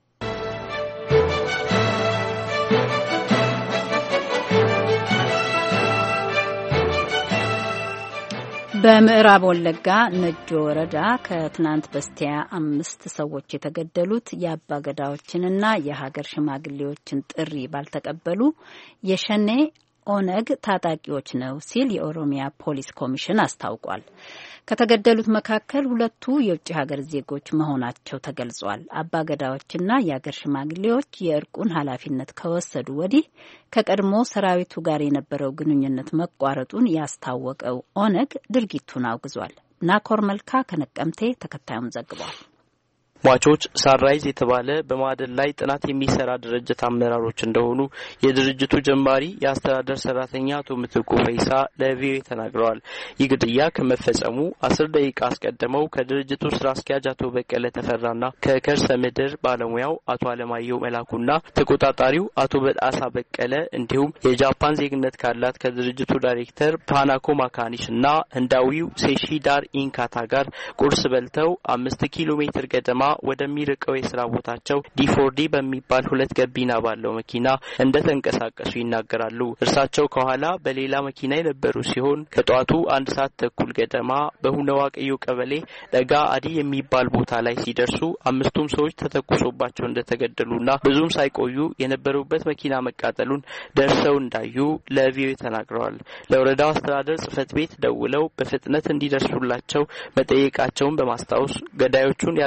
በምዕራብ ወለጋ ነጆ ወረዳ ከትናንት በስቲያ 5 ሰዎች የተገደሉት የአባ ገዳዎችንና የሀገር ሽማግሌዎችን ጥሪ ባልተቀበሉ የሸኔ ኦነግ ታጣቂዎች ነው ሲል የኦሮሚያ ፖሊስ ኮሚሽን አስታውቋል። ከተገደሉት መካከል 2 የውጭ ሀገር ዜጎች መሆናቸው ተገልጿል። አባገዳዎችና የሀገር ሽማግሌዎች የእርቁን ኃላፊነት ከወሰዱ ወዲህ ከቀድሞ ሰራዊቱ ጋር የነበረው ግንኙነት መቋረጡን ያስታወቀው ኦነግ ድርጊቱን አውግዟል። ናኮር መልካ ከነቀምቴ ተከታዩን ዘግቧል። ሟቾች ሳንራይዝ የተባለ በማዕድን ላይ ጥናት የሚሰራ ድርጅት አመራሮች እንደሆኑ የድርጅቱ ጀማሪ የአስተዳደር ሰራተኛ አቶ ምትኩ ፈይሳ ለቪኦኤ ተናግረዋል። ይህ ግድያ ከመፈጸሙ 10 ደቂቃ አስቀድመው ከድርጅቱ ስራ አስኪያጅ አቶ በቀለ ተፈራና ከከርሰ ምድር ባለሙያው አቶ አለማየሁ መላኩና ተቆጣጣሪው አቶ በጣሳ በቀለ እንዲሁም የጃፓን ዜግነት ካላት ከድርጅቱ ዳይሬክተር ፓናኮ ማካኒሽና ህንዳዊው ሴሺዳር ኢንካታ ጋር ቁርስ በልተው 5 ኪሎ ሜትር ገደማ ወደሚርቀው የሥራ ቦታቸው ዲፎርዲ በሚባል 2 ገቢና ባለው መኪና እንደተንቀሳቀሱ ይናገራሉ። እርሳቸው ከኋላ በሌላ መኪና የነበሩ ሲሆን ከጧቱ 1 ሰዓት ተኩል ገደማ በሁነዋቀዩ ቀበሌ ለጋ አዲ የሚባል ቦታ ላይ ሲደርሱ 5ቱም ሰዎች ተተኩሶባቸው እንደተገደሉና ብዙም ሳይቆዩ የነበሩበት መኪና መቃጠሉን ደርሰው እንዳዩ ለቪኦኤ ተናግረዋል። ለወረዳው አስተዳደር ጽፈት ቤት ደውለው በፍጥነት እንዲደርሱላቸው መጠየቃቸውን በማስታወስ ገዳዮቹን ያላዩ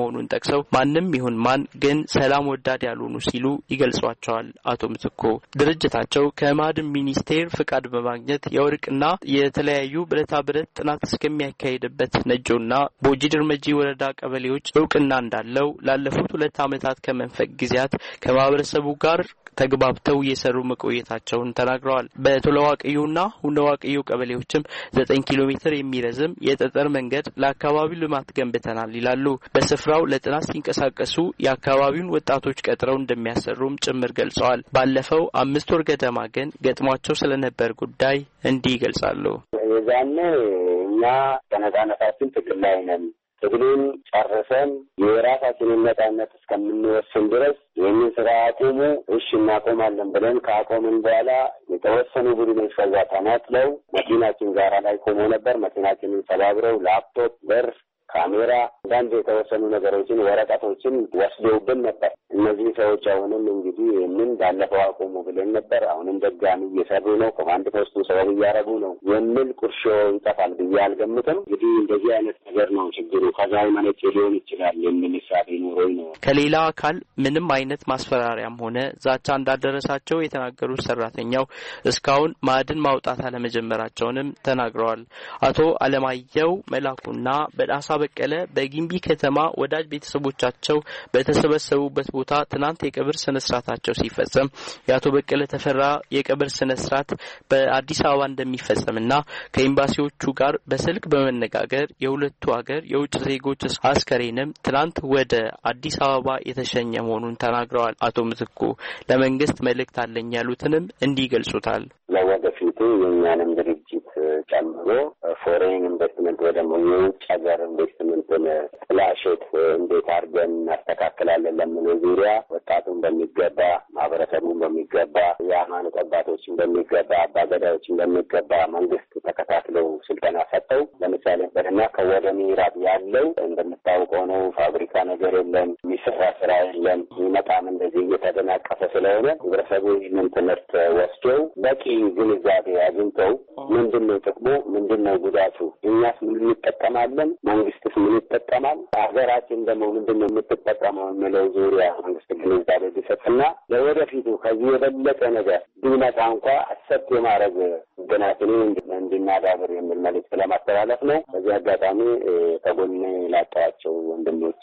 መሆኑን ጠቅሰው ማንም ይሁን ማን ግን ሰላም ወዳድ ያልሆኑ ሲሉ ይገልጿቸዋል። አቶ ምትኩ ድርጅታቸው ከማዕድን ሚኒስቴር ፍቃድ በማግኘት የወርቅና የተለያዩ ብረታ ብረት ጥናት እስከሚያካሂድበት ነጆና ቦጂ ድርመጂ ወረዳ ቀበሌዎች እውቅና እንዳለው ላለፉት 2 ዓመታት ከመንፈቅ ጊዜያት ከማህበረሰቡ ጋር ተግባብተው የሰሩ መቆየታቸውን ተናግረዋል። በቶለዋቂዩና ሁነዋቂዩ ቀበሌዎችም 9 ኪሎ ሜትር የሚረዝም የጠጠር መንገድ ለአካባቢው ልማት ገንብተናል ይላሉ። በስፍራው ለጥናት ሲንቀሳቀሱ የአካባቢውን ወጣቶች ቀጥረው እንደሚያሰሩም ጭምር ገልጸዋል። ባለፈው 5 ወር ገደማ ግን ገጥሟቸው ስለነበር ጉዳይ እንዲህ ይገልጻሉ። የዛኔ እኛ ተነጣጣናችን ትግል ላይ ነን። ትግሉን ጨርሰን የራሳችንን ነጻነት እስከምንወስን ድረስ ይህንን ስራ አቁሙ፣ እሺ እናቆማለን ብለን ካቆምን በኋላ የተወሰኑ ቡድኖች ከዛ ተናጥለው መኪናችን ጋራ ላይ ቆሞ ነበር። መኪናችንን ሰባብረው ላፕቶፕ፣ በር፣ ካሜራ አንዳንድ የተወሰኑ ነገሮችን ወረቀቶችን ወስደውብን ነበር። እነዚህ ሰዎች አሁንም እንግዲህ ይህንን ባለፈው አቁሙ ብለን ነበር። አሁንም ደጋሚ እየሰሩ ነው። ኮማንድ ፖስቱ ሰበብ እያደረጉ ነው የሚል ቁርሾ ይጠፋል ብዬ አልገምትም። እንግዲህ እንደዚህ አይነት ነገር ነው ችግሩ። ከዛ መነጭ ሊሆን ይችላል የሚል ሂሳብ ኖሮኝ ነው። ከሌላ አካል ምንም አይነት ማስፈራሪያም ሆነ ዛቻ እንዳደረሳቸው የተናገሩት ሰራተኛው እስካሁን ማዕድን ማውጣት አለመጀመራቸውንም ተናግረዋል። አቶ አለማየሁ መላኩና በዳሳ በቀለ በጊምቢ ከተማ ወዳጅ ቤተሰቦቻቸው በተሰበሰቡበት ቦታ ትናንት የቀብር ስነ ስርዓታቸው ሲፈጸም የአቶ በቀለ ተፈራ የቀብር ስነ ስርዓት በአዲስ አበባ እንደሚፈጸምና ከኤምባሲዎቹ ጋር በስልክ በመነጋገር የሁለቱ ሀገር የውጭ ዜጎች አስከሬንም ትናንት ወደ አዲስ አበባ የተሸኘ መሆኑን ተናግረዋል። አቶ ምትኩ ለመንግስት መልእክት አለኝ ያሉትንም እንዲህ ገልጹታል። ለወደፊቱ የኛንም ድርጅት ጨምሮ ፎሬን ኢንቨስትመንት ወደ የውጭ ሀገር ኢንቨስትመንትን ጥላሸት እንዴት አድርገን እናስተካክላለን ለምለው ዙሪያ ወጣቱን በሚገባ ማህበረሰቡን በሚገባ የሃይማኖት አባቶችን በሚገባ አባገዳዮችን በሚገባ መንግስት ተከታትለው ስልጠና ሰጥተው ለምሳሌ በደና ከወደ ምዕራብ ያለው እንደምታውቀው ነው። ፋብሪካ ነገር የለም፣ የሚሰራ ስራ የለም። ይመጣም እንደዚህ እየተደናቀፈ ስለሆነ ህብረተሰቡ ይህንን ትምህርት ወስደው በቂ ግንዛቤ አግኝተው ምንድነው ጥቅሙ፣ ምንድነው ጉዳቱ፣ እኛስ ምን እንጠቀማለን፣ መንግስትስ ምን ይጠቀማል፣ ሀገራችን ደግሞ ምንድነው የምትጠቀመው የሚለው ዙሪያ መንግስት ግንዛቤ ቢሰጥና ለወደፊቱ ከዚህ የበለጠ ነገር ቢመጣ እንኳ አሰብት የማድረግ ገናችንን እንድናዳብር የሚል መልዕክት ለማስተላለፍ ነው። በዚህ አጋጣሚ ከጎኔ ላጣቸው ወንድሞቼ፣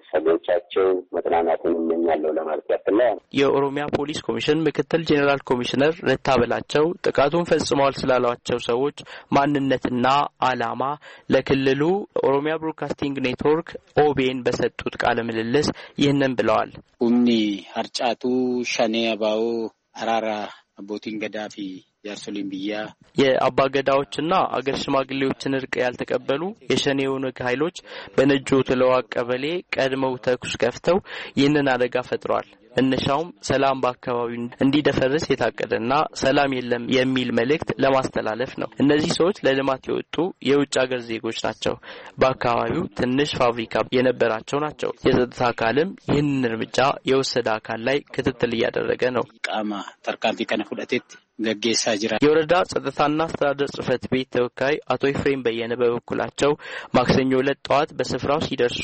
ቤተሰቦቻቸው መጽናናትን እመኛለሁ ለማለት ያክል። የኦሮሚያ ፖሊስ ኮሚሽን ምክትል ጄኔራል ኮሚሽነር ረታ በላቸው ጥቃቱን ፈጽመዋል ስላሏቸው ሰዎች ማንነትና ዓላማ ለክልሉ ኦሮሚያ ብሮድካስቲንግ ኔትወርክ ኦቤን በሰጡት ቃለ ምልልስ ይህንን ብለዋል። ኡምኒ ሀርጫቱ ሸኔ አባው አራራ አቦቲን ገዳፊ ያርሶሊን ብያ የአባገዳዎችና አገር ሽማግሌዎችን እርቅ ያልተቀበሉ የሸኔውን ኃይሎች በነጆ ተለዋ ቀበሌ ቀድመው ተኩስ ከፍተው ይህንን አደጋ ፈጥረዋል። እነሻውም ሰላም በአካባቢው እንዲደፈርስ የታቀደና ሰላም የለም የሚል መልእክት ለማስተላለፍ ነው። እነዚህ ሰዎች ለልማት የወጡ የውጭ ሀገር ዜጎች ናቸው። በአካባቢው ትንሽ ፋብሪካ የነበራቸው ናቸው። የጸጥታ አካልም ይህንን እርምጃ የወሰደ አካል ላይ ክትትል እያደረገ ነው። ቃማ ተርካንፊ ከነፉዳቴት ገጌሳ ጅራ የወረዳ ጸጥታና አስተዳደር ጽህፈት ቤት ተወካይ አቶ ኤፍሬም በየነ በበኩላቸው ማክሰኞ ዕለት ጠዋት በስፍራው ሲደርሱ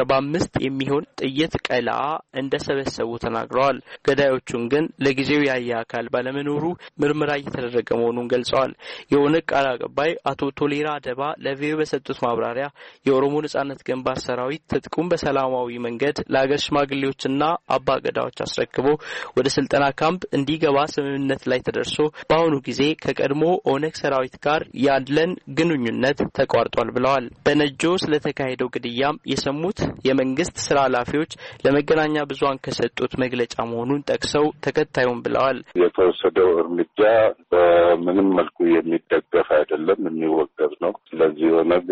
45 የሚሆን ጥይት ቀላ እንደሰበሰቡ ተናግረዋል። ገዳዮቹን ግን ለጊዜው ያየ አካል ባለመኖሩ ምርመራ እየተደረገ መሆኑን ገልጸዋል። የኦነግ ቃል አቀባይ አቶ ቶሌራ አደባ ለቪኦኤ በሰጡት ማብራሪያ የኦሮሞ ነጻነት ግንባር ሰራዊት ትጥቁን በሰላማዊ መንገድ ለአገር ሽማግሌዎችና አባገዳዎች አስረክቦ ወደ ስልጠና ካምፕ እንዲገባ ስምምነት ላይ ተደርሶ በአሁኑ ጊዜ ከቀድሞ ኦነግ ሰራዊት ጋር ያለን ግንኙነት ተቋርጧል ብለዋል። በነጆ ስለተካሄደው ግድያም የሰሙት የመንግስት ስራ ኃላፊዎች ለመገናኛ ብዙሃን ከሰጡት መግለጫ መሆኑን ጠቅሰው ተከታዩን ብለዋል። የተወሰደው እርምጃ በምንም መልኩ የሚደገፍ አይደለም፣ የሚወገዝ ነው። ስለዚህ ኦነግ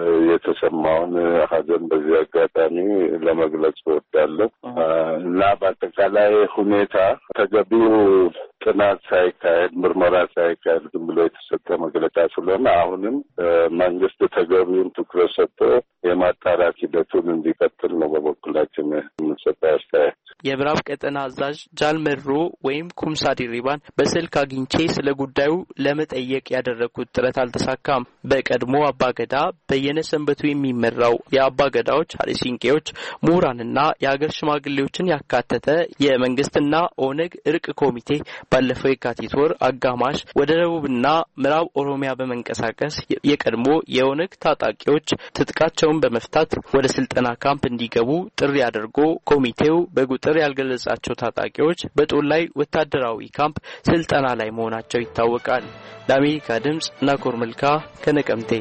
የተሰማውን ሀዘን በዚህ አጋጣሚ ለመግለጽ እወዳለሁ እና በአጠቃላይ ሁኔታ ተገቢው ጥናት ሳይካሄድ ምርመራ ሳይካሄድ ዝም ብሎ የተሰጠ መግለጫ ስለሆነ አሁንም መንግስት ተገቢውን ትኩረት ሰጥቶ የማጣራት ሂደቱን እንዲቀጥል ነው በበኩላችን የምንሰጠው አስተያየት። የምዕራብ ቀጠና አዛዥ ጃልመሮ ወይም ኩምሳ ዲሪባን በስልክ አግኝቼ ስለ ጉዳዩ ለመጠየቅ ያደረኩት ጥረት አልተሳካም። በቀድሞ አባገዳ በየነ ሰንበቱ የሚመራው የአባገዳዎች አሪሲንቄዎች ምሁራንና የሀገር ሽማግሌዎችን ያካተተ የመንግስትና ኦነግ እርቅ ኮሚቴ ባለፈው የካቲት ወር አጋማሽ ወደ ደቡብና ምዕራብ ኦሮሚያ በመንቀሳቀስ የቀድሞ የኦነግ ታጣቂዎች ትጥቃቸውን በመፍታት ወደ ስልጠና ካምፕ እንዲገቡ ጥሪ አድርጎ ኮሚቴው በቁጥር ያልገለጻቸው ታጣቂዎች በጦር ላይ ወታደራዊ ካምፕ ስልጠና ላይ መሆናቸው ይታወቃል። ለአሜሪካ ድምጽ ናኮር መልካ ከነቀምቴ።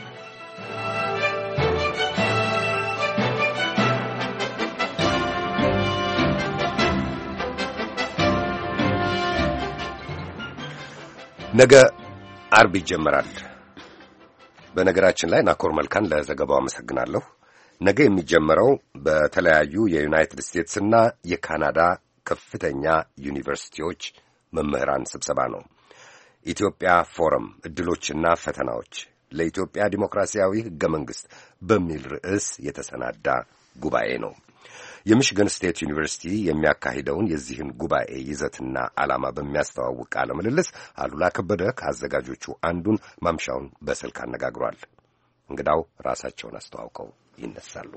ነገ አርብ ይጀምራል። በነገራችን ላይ ናኮር መልካን ለዘገባው አመሰግናለሁ። ነገ የሚጀምረው በተለያዩ የዩናይትድ ስቴትስና የካናዳ ከፍተኛ ዩኒቨርሲቲዎች መምህራን ስብሰባ ነው። ኢትዮጵያ ፎረም ዕድሎችና ፈተናዎች ለኢትዮጵያ ዲሞክራሲያዊ ሕገ መንግሥት በሚል ርዕስ የተሰናዳ ጉባኤ ነው። የሚሽገን ስቴት ዩኒቨርሲቲ የሚያካሂደውን የዚህን ጉባኤ ይዘትና ዓላማ በሚያስተዋውቅ ቃለ ምልልስ አሉላ ከበደ ከአዘጋጆቹ አንዱን ማምሻውን በስልክ አነጋግሯል። እንግዳው ራሳቸውን አስተዋውቀው ይነሳሉ።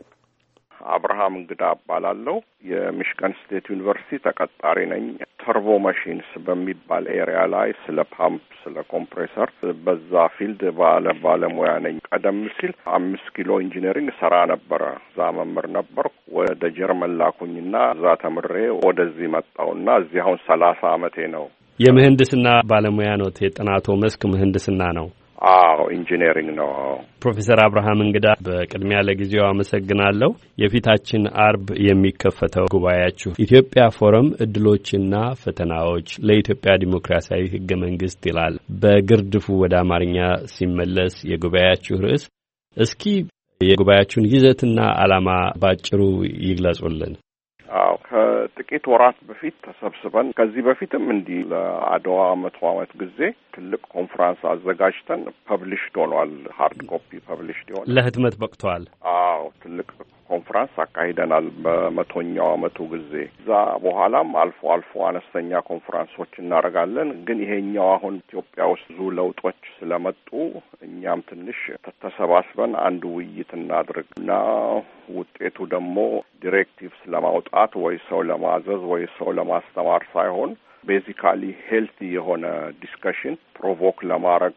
አብርሃም እንግዳ እባላለሁ። የሚሽገን ስቴት ዩኒቨርሲቲ ተቀጣሪ ነኝ። ተርቦ ማሽንስ በሚባል ኤሪያ ላይ ስለ ፓምፕ፣ ስለ ኮምፕሬሰር በዛ ፊልድ ባለሙያ ነኝ። ቀደም ሲል 5 ኪሎ ኢንጂነሪንግ ሰራ ነበረ። እዛ መምህር ነበር። ወደ ጀርመን ላኩኝና እዛ ተምሬ ወደዚህ መጣሁና እዚህ አሁን 30 ዓመቴ ነው። የምህንድስና ባለሙያ ነው። የጥናቶ መስክ ምህንድስና ነው? አዎ ኢንጂነሪንግ ነው። ፕሮፌሰር አብርሃም እንግዳ በቅድሚያ ለጊዜው አመሰግናለሁ። የፊታችን አርብ የሚከፈተው ጉባኤያችሁ ኢትዮጵያ ፎረም ዕድሎችና ፈተናዎች ለኢትዮጵያ ዲሞክራሲያዊ ሕገ መንግሥት ይላል። በግርድፉ ወደ አማርኛ ሲመለስ የጉባኤያችሁ ርዕስ። እስኪ የጉባኤያችሁን ይዘትና ዓላማ ባጭሩ ይግለጹልን። አዎ ከጥቂት ወራት በፊት ተሰብስበን ከዚህ በፊትም እንዲህ ለአድዋ 100 ዓመት ጊዜ ትልቅ ኮንፈረንስ አዘጋጅተን ፐብሊሽድ ሆኗል። ሃርድ ኮፒ ፐብሊሽድ ሆኗል፣ ለህትመት በቅቷል። አዎ ትልቅ ኮንፈረንስ አካሂደናል በ100ኛው ዓመቱ ጊዜ። እዛ በኋላም አልፎ አልፎ አነስተኛ ኮንፈረንሶች እናደርጋለን። ግን ይሄኛው አሁን ኢትዮጵያ ውስጥ ብዙ ለውጦች ስለመጡ እኛም ትንሽ ተሰባስበን አንድ ውይይት እናድርግና ውጤቱ ደግሞ ዲሬክቲቭስ ለማውጣት ወይ ሰው ለማዘዝ ወይ ሰው ለማስተማር ሳይሆን ቤዚካሊ ሄልቲ የሆነ ዲስከሽን ፕሮቮክ ለማድረግ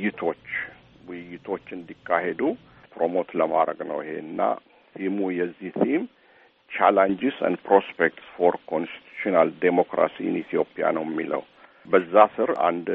ውይይቶች እንዲካሄዱ ፕሮሞት ለማድረግ ነው ይሄና ቲሙ የዚህ ቲም ቻሌንጅስ ኤንድ ፕሮስፔክትስ ፎር ኮንስቲቱሽናል ዴሞክራሲ ኢን ኢትዮጵያ ነው የሚለው። በዛ ስር አንድ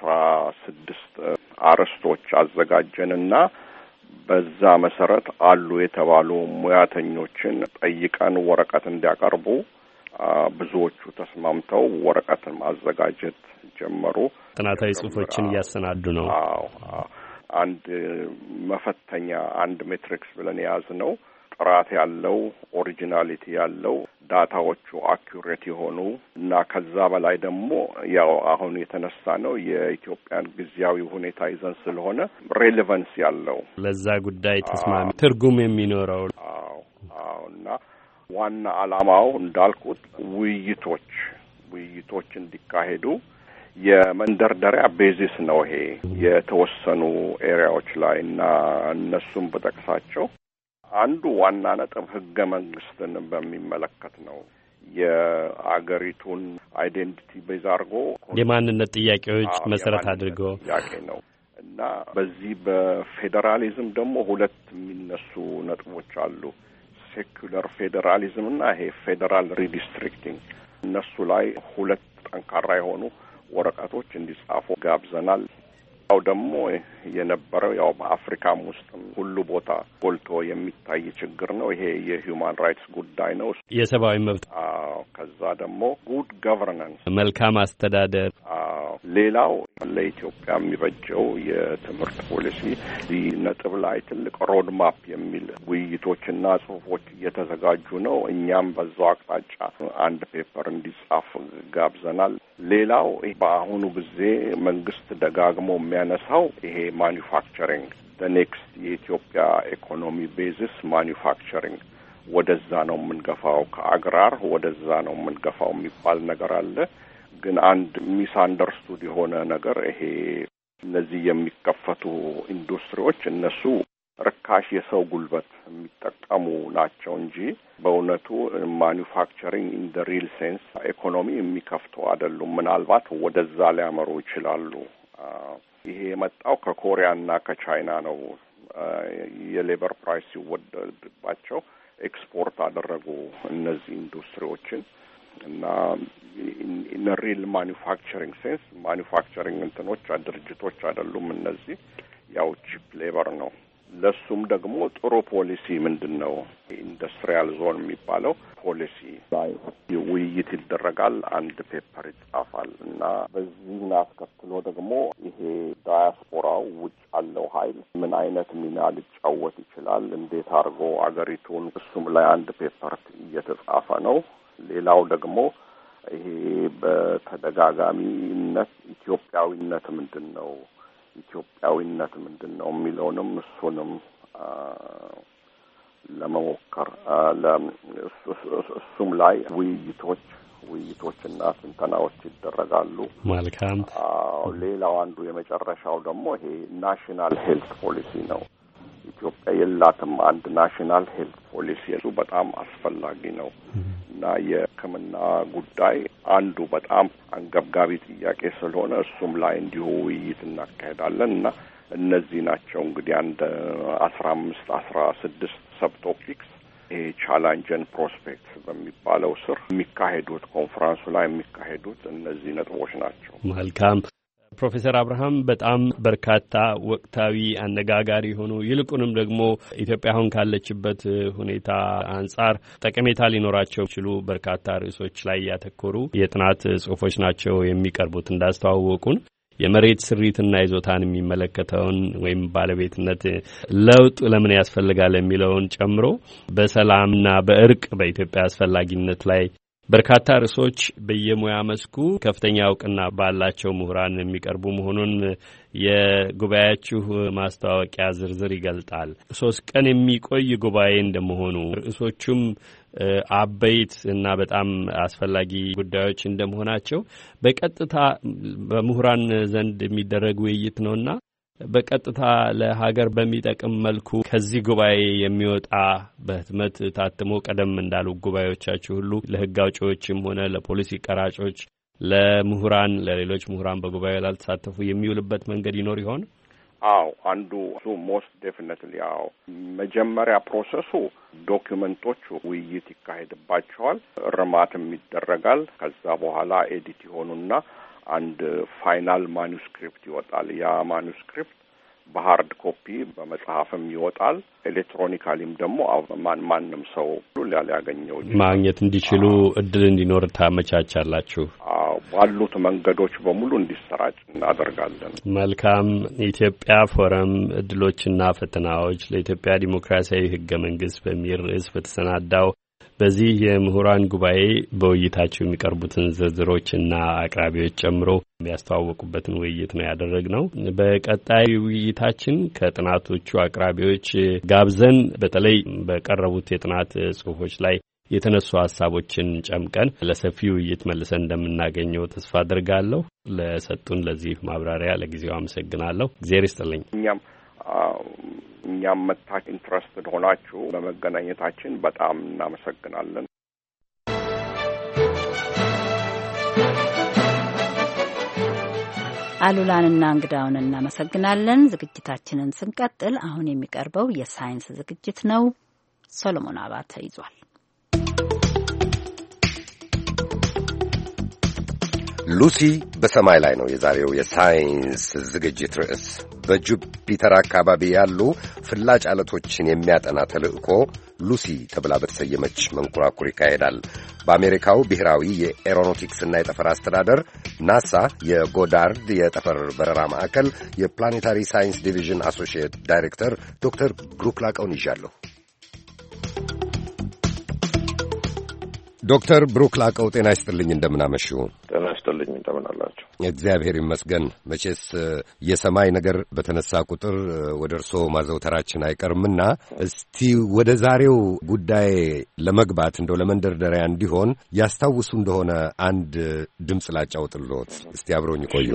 16 አርዕስቶች አዘጋጀንና በዛ መሰረት አሉ የተባሉ ሙያተኞችን ጠይቀን ወረቀት እንዲያቀርቡ ብዙዎቹ ተስማምተው ወረቀትን ማዘጋጀት ጀመሩ። ጥናታዊ ጽሑፎችን እያሰናዱ ነው። አንድ መፈተኛ አንድ ሜትሪክስ ብለን የያዝነው ጥራት ያለው ኦሪጂናሊቲ ያለው ዳታዎቹ አኩሬት የሆኑ እና ከዛ በላይ ደግሞ ያው አሁን የተነሳ ነው የኢትዮጵያን ጊዜያዊ ሁኔታ ይዘን ስለሆነ ሬሌቫንስ ያለው ለዛ ጉዳይ ተስማሚ ትርጉም የሚኖረው እና ዋና ዓላማው እንዳልኩት ውይይቶች እንዲካሄዱ የመንደርደሪያ ቤዚስ ነው። ይሄ የተወሰኑ ኤሪያዎች ላይ እና እነሱም በጠቅሳቸው አንዱ ዋና ነጥብ ሕገ መንግስትን በሚመለከት ነው። የአገሪቱን አይዴንቲቲ ቤዝ አድርጎ የማንነት ጥያቄዎች መሰረት አድርጎ ጥያቄ ነው እና በዚህ በፌዴራሊዝም ደግሞ ሁለት የሚነሱ ነጥቦች አሉ። ሴኩላር ፌዴራሊዝም እና ይሄ ፌዴራል ሪዲስትሪክቲንግ። እነሱ ላይ ሁለት ጠንካራ የሆኑ ወረቀቶች እንዲጻፉ ጋብዘናል። ያው ደግሞ የነበረው ያው በአፍሪካም ውስጥ ሁሉ ቦታ ጎልቶ የሚታይ ችግር ነው። ይሄ የሂውማን ራይትስ ጉዳይ ነው፣ የሰብአዊ መብት። ከዛ ደግሞ ጉድ ገቨርናንስ፣ መልካም አስተዳደር። ሌላው ለኢትዮጵያ የሚበጀው የትምህርት ፖሊሲ እዚህ ነጥብ ላይ ትልቅ ሮድ ማፕ የሚል ውይይቶችና ጽሁፎች እየተዘጋጁ ነው። እኛም በዛው አቅጣጫ አንድ ፔፐር እንዲጻፍ ጋብዘናል። ሌላው በአሁኑ ጊዜ መንግስት ደጋግሞ የሚያነሳው ይሄ ማኒፋክቸሪንግ the next የኢትዮጵያ ኢኮኖሚ ቤዝስ ማኒፋክቸሪንግ ወደዛ ነው የምንገፋው ከአግራር ወደዛ ነው የምንገፋው የሚባል ነገር አለ። ግን አንድ ሚስ አንደርስቱድ የሆነ ነገር ይሄ እነዚህ የሚከፈቱ ኢንዱስትሪዎች እነሱ ርካሽ የሰው ጉልበት የሚጠቀሙ ናቸው እንጂ በእውነቱ ማኒፋክቸሪንግ ኢን ዘ ሪል ሴንስ ኢኮኖሚ የሚከፍቱ አይደሉም። ምናልባት ወደዛ ሊያመሩ ይችላሉ። ይሄ የመጣው ከኮሪያና ከቻይና ነው። የሌበር ፕራይስ ሲወደድባቸው ኤክስፖርት አደረጉ እነዚህ ኢንዱስትሪዎችን እና ኢን ሪል ማኒፋክቸሪንግ ሴንስ ማኒፋክቸሪንግ እንትኖች ድርጅቶች አይደሉም። እነዚህ ያው ቺፕ ሌበር ነው። ለሱም ደግሞ ጥሩ ፖሊሲ ምንድነው ኢንዱስትሪያል ዞን የሚባለው ፖሊሲ ላይ ውይይት ይደረጋል። አንድ ፔፐር ይጻፋል እና በዚህ አስከትሎ ደግሞ ይሄ ዳያስፖራው ውጭ ያለው ኃይል ምን አይነት ሚና ሊጫወት ይችላል፣ እንዴት አድርጎ አገሪቱን እሱም ላይ አንድ ፔፐር እየተጻፈ ነው። ሌላው ደግሞ ይሄ በተደጋጋሚነት ኢትዮጵያዊነት ምንድነው ኢትዮጵያዊነት ምንድነው የሚለውንም እሱንም ለመሞከር እሱም ላይ ውይይቶችና ስንተናዎች ይደረጋሉ። መልካም። ሌላው አንዱ የመጨረሻው ደግሞ ይሄ ናሽናል ሄልት ፖሊሲ ነው። ኢትዮጵያ የላትም አንድ ናሽናል ሄልት ፖሊሲ። እሱ በጣም አስፈላጊ ነው እና የሕክምና ጉዳይ አንዱ በጣም አንገብጋቢ ጥያቄ ስለሆነ እሱም ላይ እንዲሁ ውይይት እናካሄዳለን እና እነዚህ ናቸው እንግዲህ አንድ 15-16 ሰብ ቶፒክስ ይሄ ቻሌንጅን ፕሮስፔክት በሚባለው ስር የሚካሄዱት ኮንፈረንሱ ላይ የሚካሄዱት እነዚህ ነጥቦች ናቸው። መልካም። ፕሮፌሰር አብርሃም በጣም በርካታ ወቅታዊ አነጋጋሪ የሆኑ ይልቁንም ደግሞ ኢትዮጵያ አሁን ካለችበት ሁኔታ አንጻር ጠቀሜታ ሊኖራቸው ይችሉ በርካታ ርዕሶች ላይ ያተኮሩ የጥናት ጽሑፎች ናቸው የሚቀርቡት። እንዳስተዋወቁን የመሬት ስሪትና ይዞታን የሚመለከተውን ወይም ባለቤትነት ለውጥ ለምን ያስፈልጋል የሚለውን ጨምሮ በሰላምና በእርቅ በኢትዮጵያ አስፈላጊነት ላይ በርካታ ርዕሶች በየሙያ መስኩ ከፍተኛ እውቅና ባላቸው ምሁራን የሚቀርቡ መሆኑን የጉባኤያችሁ ማስታወቂያ ዝርዝር ይገልጣል። 3 ቀን የሚቆይ ጉባኤ እንደመሆኑ ርዕሶቹም አበይት እና በጣም አስፈላጊ ጉዳዮች እንደመሆናቸው በቀጥታ በምሁራን ዘንድ የሚደረግ ውይይት ነውና በቀጥታ ለሀገር በሚጠቅም መልኩ ከዚህ ጉባኤ የሚወጣ በህትመት ታትሞ ቀደም እንዳሉ ጉባኤዎቻችሁ ሁሉ ለህግ አውጪዎችም ሆነ ለፖሊሲ ቀራጮች፣ ለምሁራን፣ ለሌሎች ምሁራን በጉባኤው ላልተሳተፉ የሚውልበት መንገድ ይኖር ይሆን? አዎ፣ አንዱ ሞስት ዴፊኒትሊ መጀመሪያ ፕሮሰሱ ዶክመንቶቹ ውይይት ይካሄድባቸዋል፣ እርማትም ይደረጋል። ከዛ በኋላ ኤዲት ይሆኑና አንድ ፋይናል ማኑስክሪፕት ይወጣል። ያ ማኑስክሪፕት በሃርድ ኮፒ በመጽሐፍም ይወጣል። ኤሌክትሮኒካሊም ደግሞ ማንም ሰው ሊያገኘው ማግኘት እንዲችሉ እድል እንዲኖር ታመቻቻላችሁ? ባሉት መንገዶች በሙሉ እንዲሰራጭ እናደርጋለን። መልካም። የኢትዮጵያ ፎረም እድሎችና ፈተናዎች ለኢትዮጵያ ዲሞክራሲያዊ ህገ መንግስት በሚል ርዕስ በተሰናዳው በዚህ የምሁራን ጉባኤ በውይይታቸው የሚቀርቡትን ዝርዝሮችና አቅራቢዎች ጨምሮ የሚያስተዋወቁበትን ውይይት ነው ያደረግነው። በቀጣይ ውይይታችን ከጥናቶቹ አቅራቢዎች ጋብዘን በተለይ በቀረቡት የጥናት ጽሑፎች ላይ የተነሱ ሀሳቦችን ጨምቀን ለሰፊ ውይይት መልሰን እንደምናገኘው ተስፋ አድርጋለሁ። ለሰጡን ለዚህ ማብራሪያ ለጊዜው አመሰግናለሁ። እግዚአብሔር ይስጥልኝ። እኛም መታች ኢንትረስትድ ሆናችሁ በመገናኘታችን በጣም እናመሰግናለን። አሉላንና እንግዳውን እናመሰግናለን። ዝግጅታችንን ስንቀጥል አሁን የሚቀርበው የሳይንስ ዝግጅት ነው። ሰሎሞን አባተ ይዟል። ሉሲ በሰማይ ላይ ነው የዛሬው የሳይንስ ዝግጅት ርዕስ። በጁፒተር አካባቢ ያሉ ፍላጭ አለቶችን የሚያጠና ተልዕኮ ሉሲ ተብላ በተሰየመች መንኮራኩር ይካሄዳል። በአሜሪካው ብሔራዊ የኤሮኖቲክስና የጠፈር አስተዳደር ናሳ የጎዳርድ የጠፈር በረራ ማዕከል የፕላኔታሪ ሳይንስ ዲቪዥን አሶሺየት ዳይሬክተር ዶክተር ብሩክ ላቀውን ይዣለሁ። ዶክተር ብሩክ ላቀው ጤና ይስጥልኝ፣ እንደምን አመሹ? ጤና ይስጥልኝ፣ እንደምን አላችሁ? እግዚአብሔር ይመስገን። መቼስ የሰማይ ነገር በተነሳ ቁጥር ወደ እርስዎ ማዘውተራችን አይቀርምና እስቲ ወደ ዛሬው ጉዳይ ለመግባት እንደው ለመንደርደሪያ እንዲሆን ያስታውሱ እንደሆነ አንድ ድምፅ ላጫውጥልዎት። እስቲ አብረውኝ ቆዩ።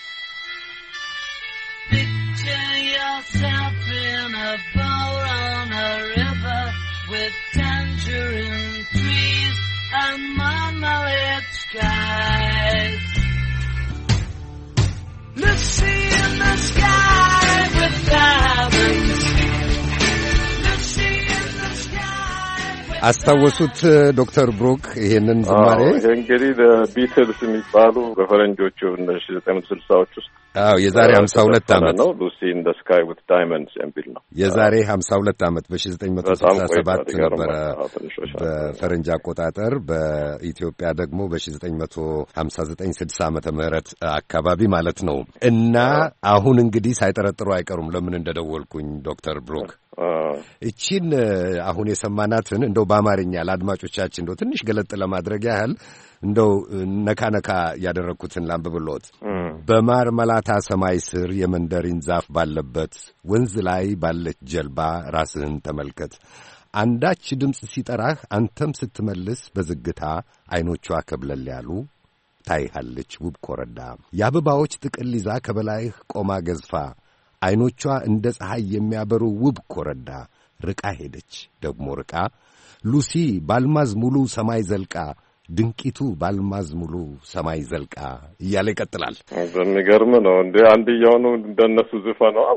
Picture yourself in a boat on a river with tangerine trees and marmalade skies. Lucy in the sky with diamonds. Lucy in the sky. አስታወሱት ዶክተር ብሩክ ይሄንን ዝማሬ? እንግዲህ ቢትልስ የሚባሉ በፈረንጆቹ 1960ዎች ውስጥ የዛሬ 52 ዓመት ነው። ሉሲ ኢን ዘ ስካይ ዊዝ ዳይመንድስ የሚል ነው። የዛሬ 52 ዓመት በ1967 ነበረ በፈረንጅ አቆጣጠር፣ በኢትዮጵያ ደግሞ በ1959-60 ዓመተ ምህረት አካባቢ ማለት ነው። እና አሁን እንግዲህ ሳይጠረጥሩ አይቀሩም ለምን እንደደወልኩኝ ዶክተር ብሩክ። እቺን አሁን የሰማናትን እንደው በአማርኛ ለአድማጮቻችን እንደው ትንሽ ገለጥ ለማድረግ ያህል እንደው ነካ ያደረኩትን ላንብብልዎት። በማርመላታ ሰማይ ስር የመንደሪን ዛፍ ባለበት ወንዝ ላይ ባለች ጀልባ ራስህን ተመልከት። አንዳች ድምፅ ሲጠራህ አንተም ስትመልስ በዝግታ ዐይኖቿ ከብለል ያሉ ታይሃለች ውብ ኮረዳ። የአበባዎች ጥቅል ይዛ ከበላይህ ቆማ ገዝፋ ዐይኖቿ እንደ ፀሐይ የሚያበሩ ውብ ኮረዳ። ርቃ ሄደች ደግሞ ርቃ ሉሲ ባልማዝ ሙሉ ሰማይ ዘልቃ ድንቂቱ ባልማዝ ሙሉ ሰማይ ዘልቃ እያለ ይቀጥላል። በሚገርም ነው እንዴ! አንድያው ነው እንደነሱ ዝፈነው።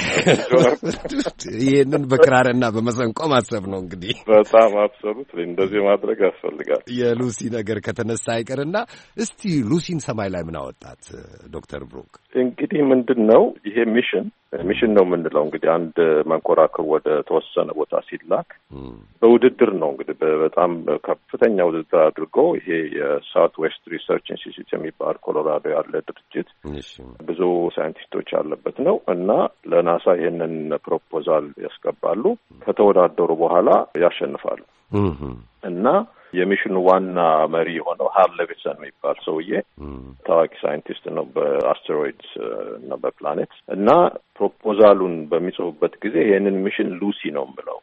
ይሄንን በክራርና በመሰንቆ ማሰብ ነው እንግዲህ። በጣም አብሰሉት እንደዚህ ማድረግ ያስፈልጋል። የሉሲ ነገር ከተነሳ አይቀርና እስቲ ሉሲን ሰማይ ላይ ምን አወጣት ዶክተር ብሩክ? እንግዲህ ምንድነው ይሄ ሚሽን ነው የምንለው። እንግዲህ አንድ መንኮራኩር ወደ ተወሰነ ቦታ ሲላክ በውድድር ነው እንግዲህ በጣም ከፍተኛ ውድድር አድርጎ ይሄ የሳውት ዌስት ሪሰርች ኢንስቲትዩት የሚባል ኮሎራዶ ያለ ድርጅት ብዙ ሳይንቲስቶች ያለበት ነው እና ለናሳ ይሄንን ፕሮፖዛል ያስገባሉ። ከተወዳደሩ በኋላ ያሸንፋሉ እና የሚሽኑ ዋና መሪ የሆነው ሃል ሌቪትሰን የሚባል ሰውዬ ታዋቂ ሳይንቲስት ነው በአስትሮይድስ እና በፕላኔት እና ፕሮፖዛሉን በሚጽፉበት ጊዜ ይህንን ሚሽን ሉሲ ነው የምለው።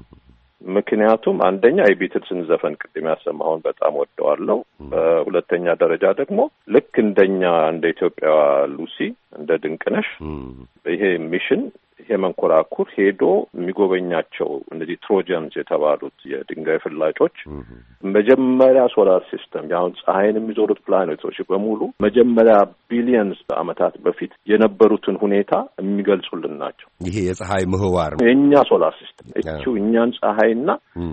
ምክንያቱም አንደኛ የቢትልስን ዘፈን ቅድም ያሰማሁን በጣም ወደዋለሁ። በሁለተኛ ደረጃ ደግሞ ልክ እንደኛ እንደ ኢትዮጵያ ሉሲ እንደ ድንቅነሽ ይሄ ሚሽን ይሄ መንኮራኩር ሄዶ የሚጎበኛቸው እነዚህ ትሮጀንስ የተባሉት የድንጋይ ፍላጮች መጀመሪያ ሶላር ሲስተም ያሁን ፀሐይን የሚዞሩት ፕላኔቶች በሙሉ መጀመሪያ ቢሊየንስ ዓመታት በፊት የነበሩትን ሁኔታ የሚገልጹልን ናቸው። ይሄ የፀሐይ ምህዋር ነው የእኛ ሶላር ሲስተም። እቺ እኛን ፀሐይና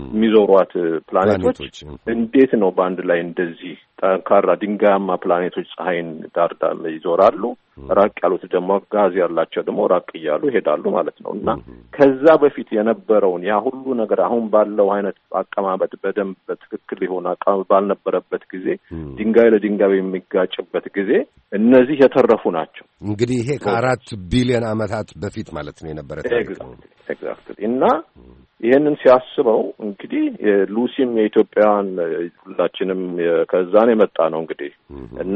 የሚዞሯት ፕላኔቶች እንዴት ነው በአንድ ላይ እንደዚህ ጠንካራ ድንጋያማ ፕላኔቶች ፀሐይን ዳር ይዞራሉ፣ ራቅ ያሉት ደግሞ ጋዝ ያላቸው ደግሞ ራቅ እያሉ ይሄዳሉ ማለት ነው። እና ከዛ በፊት የነበረውን ያ ሁሉ ነገር አሁን ባለው አይነት አቀማመጥ በደንብ በትክክል የሆነ አቀማመጥ ባልነበረበት ጊዜ ድንጋይ ለድንጋይ የሚጋጭበት ጊዜ እነዚህ የተረፉ ናቸው። እንግዲህ ይሄ ከ4 ቢሊዮን ዓመታት በፊት ማለት ነው የነበረ ታሪክ ነው። ኤግዛክትሊ። እና ይሄንን ሲያስበው እንግዲህ ሉሲም የኢትዮጵያን ሁላችንም ከዛን የመጣ ነው እንግዲህ እና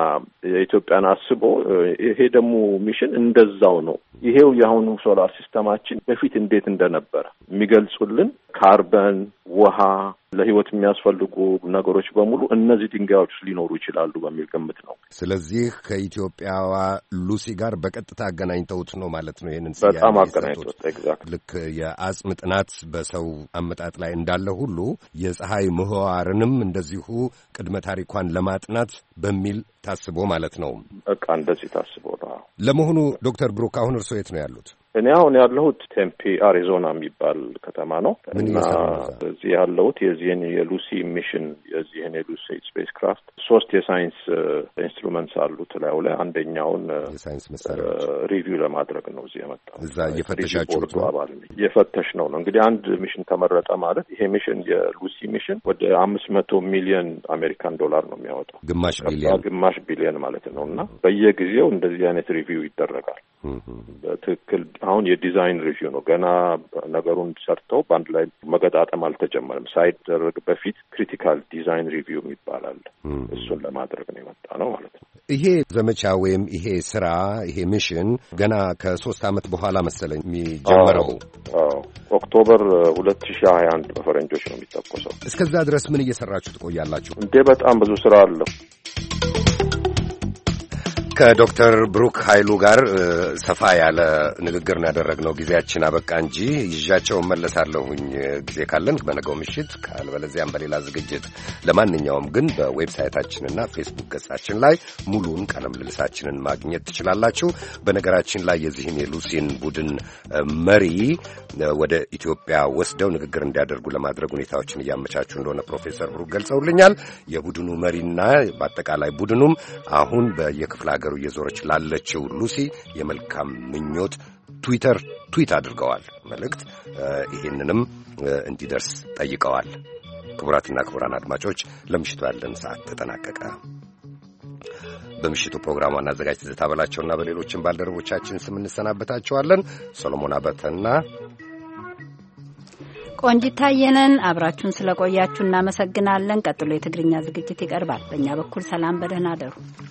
የኢትዮጵያን አስቦ ይሄ ደግሞ ሚሽን እንደዛው ነው። ይሄው የአሁኑ ሶላር ሲስተማችን በፊት እንዴት እንደነበረ የሚገልጹልን ካርበን፣ ውሃ፣ ለህይወት የሚያስፈልጉ ነገሮች በሙሉ እነዚህ ድንጋዮች ሊኖሩ ይችላሉ በሚል ግምት ነው። ስለዚህ ከኢትዮጵያዋ ሉሲ ጋር በቀጥታ አገናኝተውት ነው ማለት ነው። ይሄንን በጣም አገናኝተውት ኤግዛክት ልክ የአጽም ጥናት በሰው አመጣጥ ላይ እንዳለ ሁሉ የፀሐይ ምህዋርንም እንደዚሁ ቅድመ ታሪኳን ለማጥናት በሚል ታስቦ ማለት ነው። በቃ እንደዚህ ታስቦ ነው። ለመሆኑ ዶክተር ብሩክ አሁን እርስዎ የት ነው ያሉት? እኔ አሁን ያለሁት ቴምፔ አሪዞና የሚባል ከተማ ነው እና እዚህ ያለሁት የዚህን የሉሲ ሚሽን የዚህን የሉሲ ስፔስ ክራፍት 3 የሳይንስ ኢንስትሩመንትስ አሉት ላዩ ላይ አንደኛውን የሳይንስ መሳሪያዎች ሪቪው ለማድረግ ነው እዚህ የመጣው። እዛ እየፈተሻችሁት ነው? እየፈተሽ ነው። እንግዲህ አንድ ሚሽን ተመረጠ ማለት ይሄ ሚሽን የሉሲ ሚሽን ወደ 500 ሚሊዮን አሜሪካን ዶላር ነው የሚያወጣው። ግማሽ ቢሊዮን ማለት ነው እና በየጊዜው እንደዚህ አይነት ሪቪው ይደረጋል። በትክክል አሁን የዲዛይን ሪቪው ነው። ገና ነገሩን ሰርተው በአንድ ላይ መገጣጠም አልተጀመረም። ሳይደረግ በፊት ክሪቲካል ዲዛይን ሪቪው ይባላል። እሱን ለማድረግ ነው የመጣ ነው ማለት ነው። ይሄ ዘመቻ ወይም ይሄ ስራ ይሄ ሚሽን ገና ከ3 ዓመት በኋላ መሰለኝ የሚጀምረው። ኦክቶበር 2021 በፈረንጆች ነው የሚተኮሰው። እስከዛ ድረስ ምን እየሰራችሁ ትቆያላችሁ? እንዴ በጣም ብዙ ስራ አለው። ከዶክተር ብሩክ ኃይሉ ጋር ሰፋ ያለ ንግግር ነው ያደረግነው። ጊዜያችን አበቃ እንጂ ይዣቸው መለሳለሁኝ ጊዜ ካለን በነገው ምሽት፣ ካልበለዚያም በሌላ ዝግጅት። ለማንኛውም ግን በዌብሳይታችንና ፌስቡክ ገጻችን ላይ ሙሉን ቃለ ምልልሳችንን ማግኘት ትችላላችሁ። በነገራችን ላይ የዚህን የሉሲን ቡድን መሪ ወደ ኢትዮጵያ ወስደው ንግግር እንዲያደርጉ ለማድረግ ሁኔታዎችን እያመቻቹ እንደሆነ ፕሮፌሰር ብሩክ ገልጸውልኛል። የቡድኑ መሪና በአጠቃላይ ቡድኑም አሁን በየክፍለ ሀገሩ እየዞረች ላለችው ሉሲ የመልካም ምኞት ትዊት አድርገዋል መልእክት። ይህንንም እንዲደርስ ጠይቀዋል። ክቡራትና ክቡራን አድማጮች ለምሽቱ ያለን ሰዓት ተጠናቀቀ። በምሽቱ ፕሮግራም ዋና አዘጋጅ ትዝታ በላቸውና በሌሎችም ባልደረቦቻችን ስም እንሰናበታቸዋለን። ሰሎሞን አባተና ቆንጂት ታየነን አብራችሁን ስለቆያችሁ እናመሰግናለን። ቀጥሎ የትግርኛ ዝግጅት ይቀርባል። በእኛ በኩል ሰላም፣ በደህና አደሩ።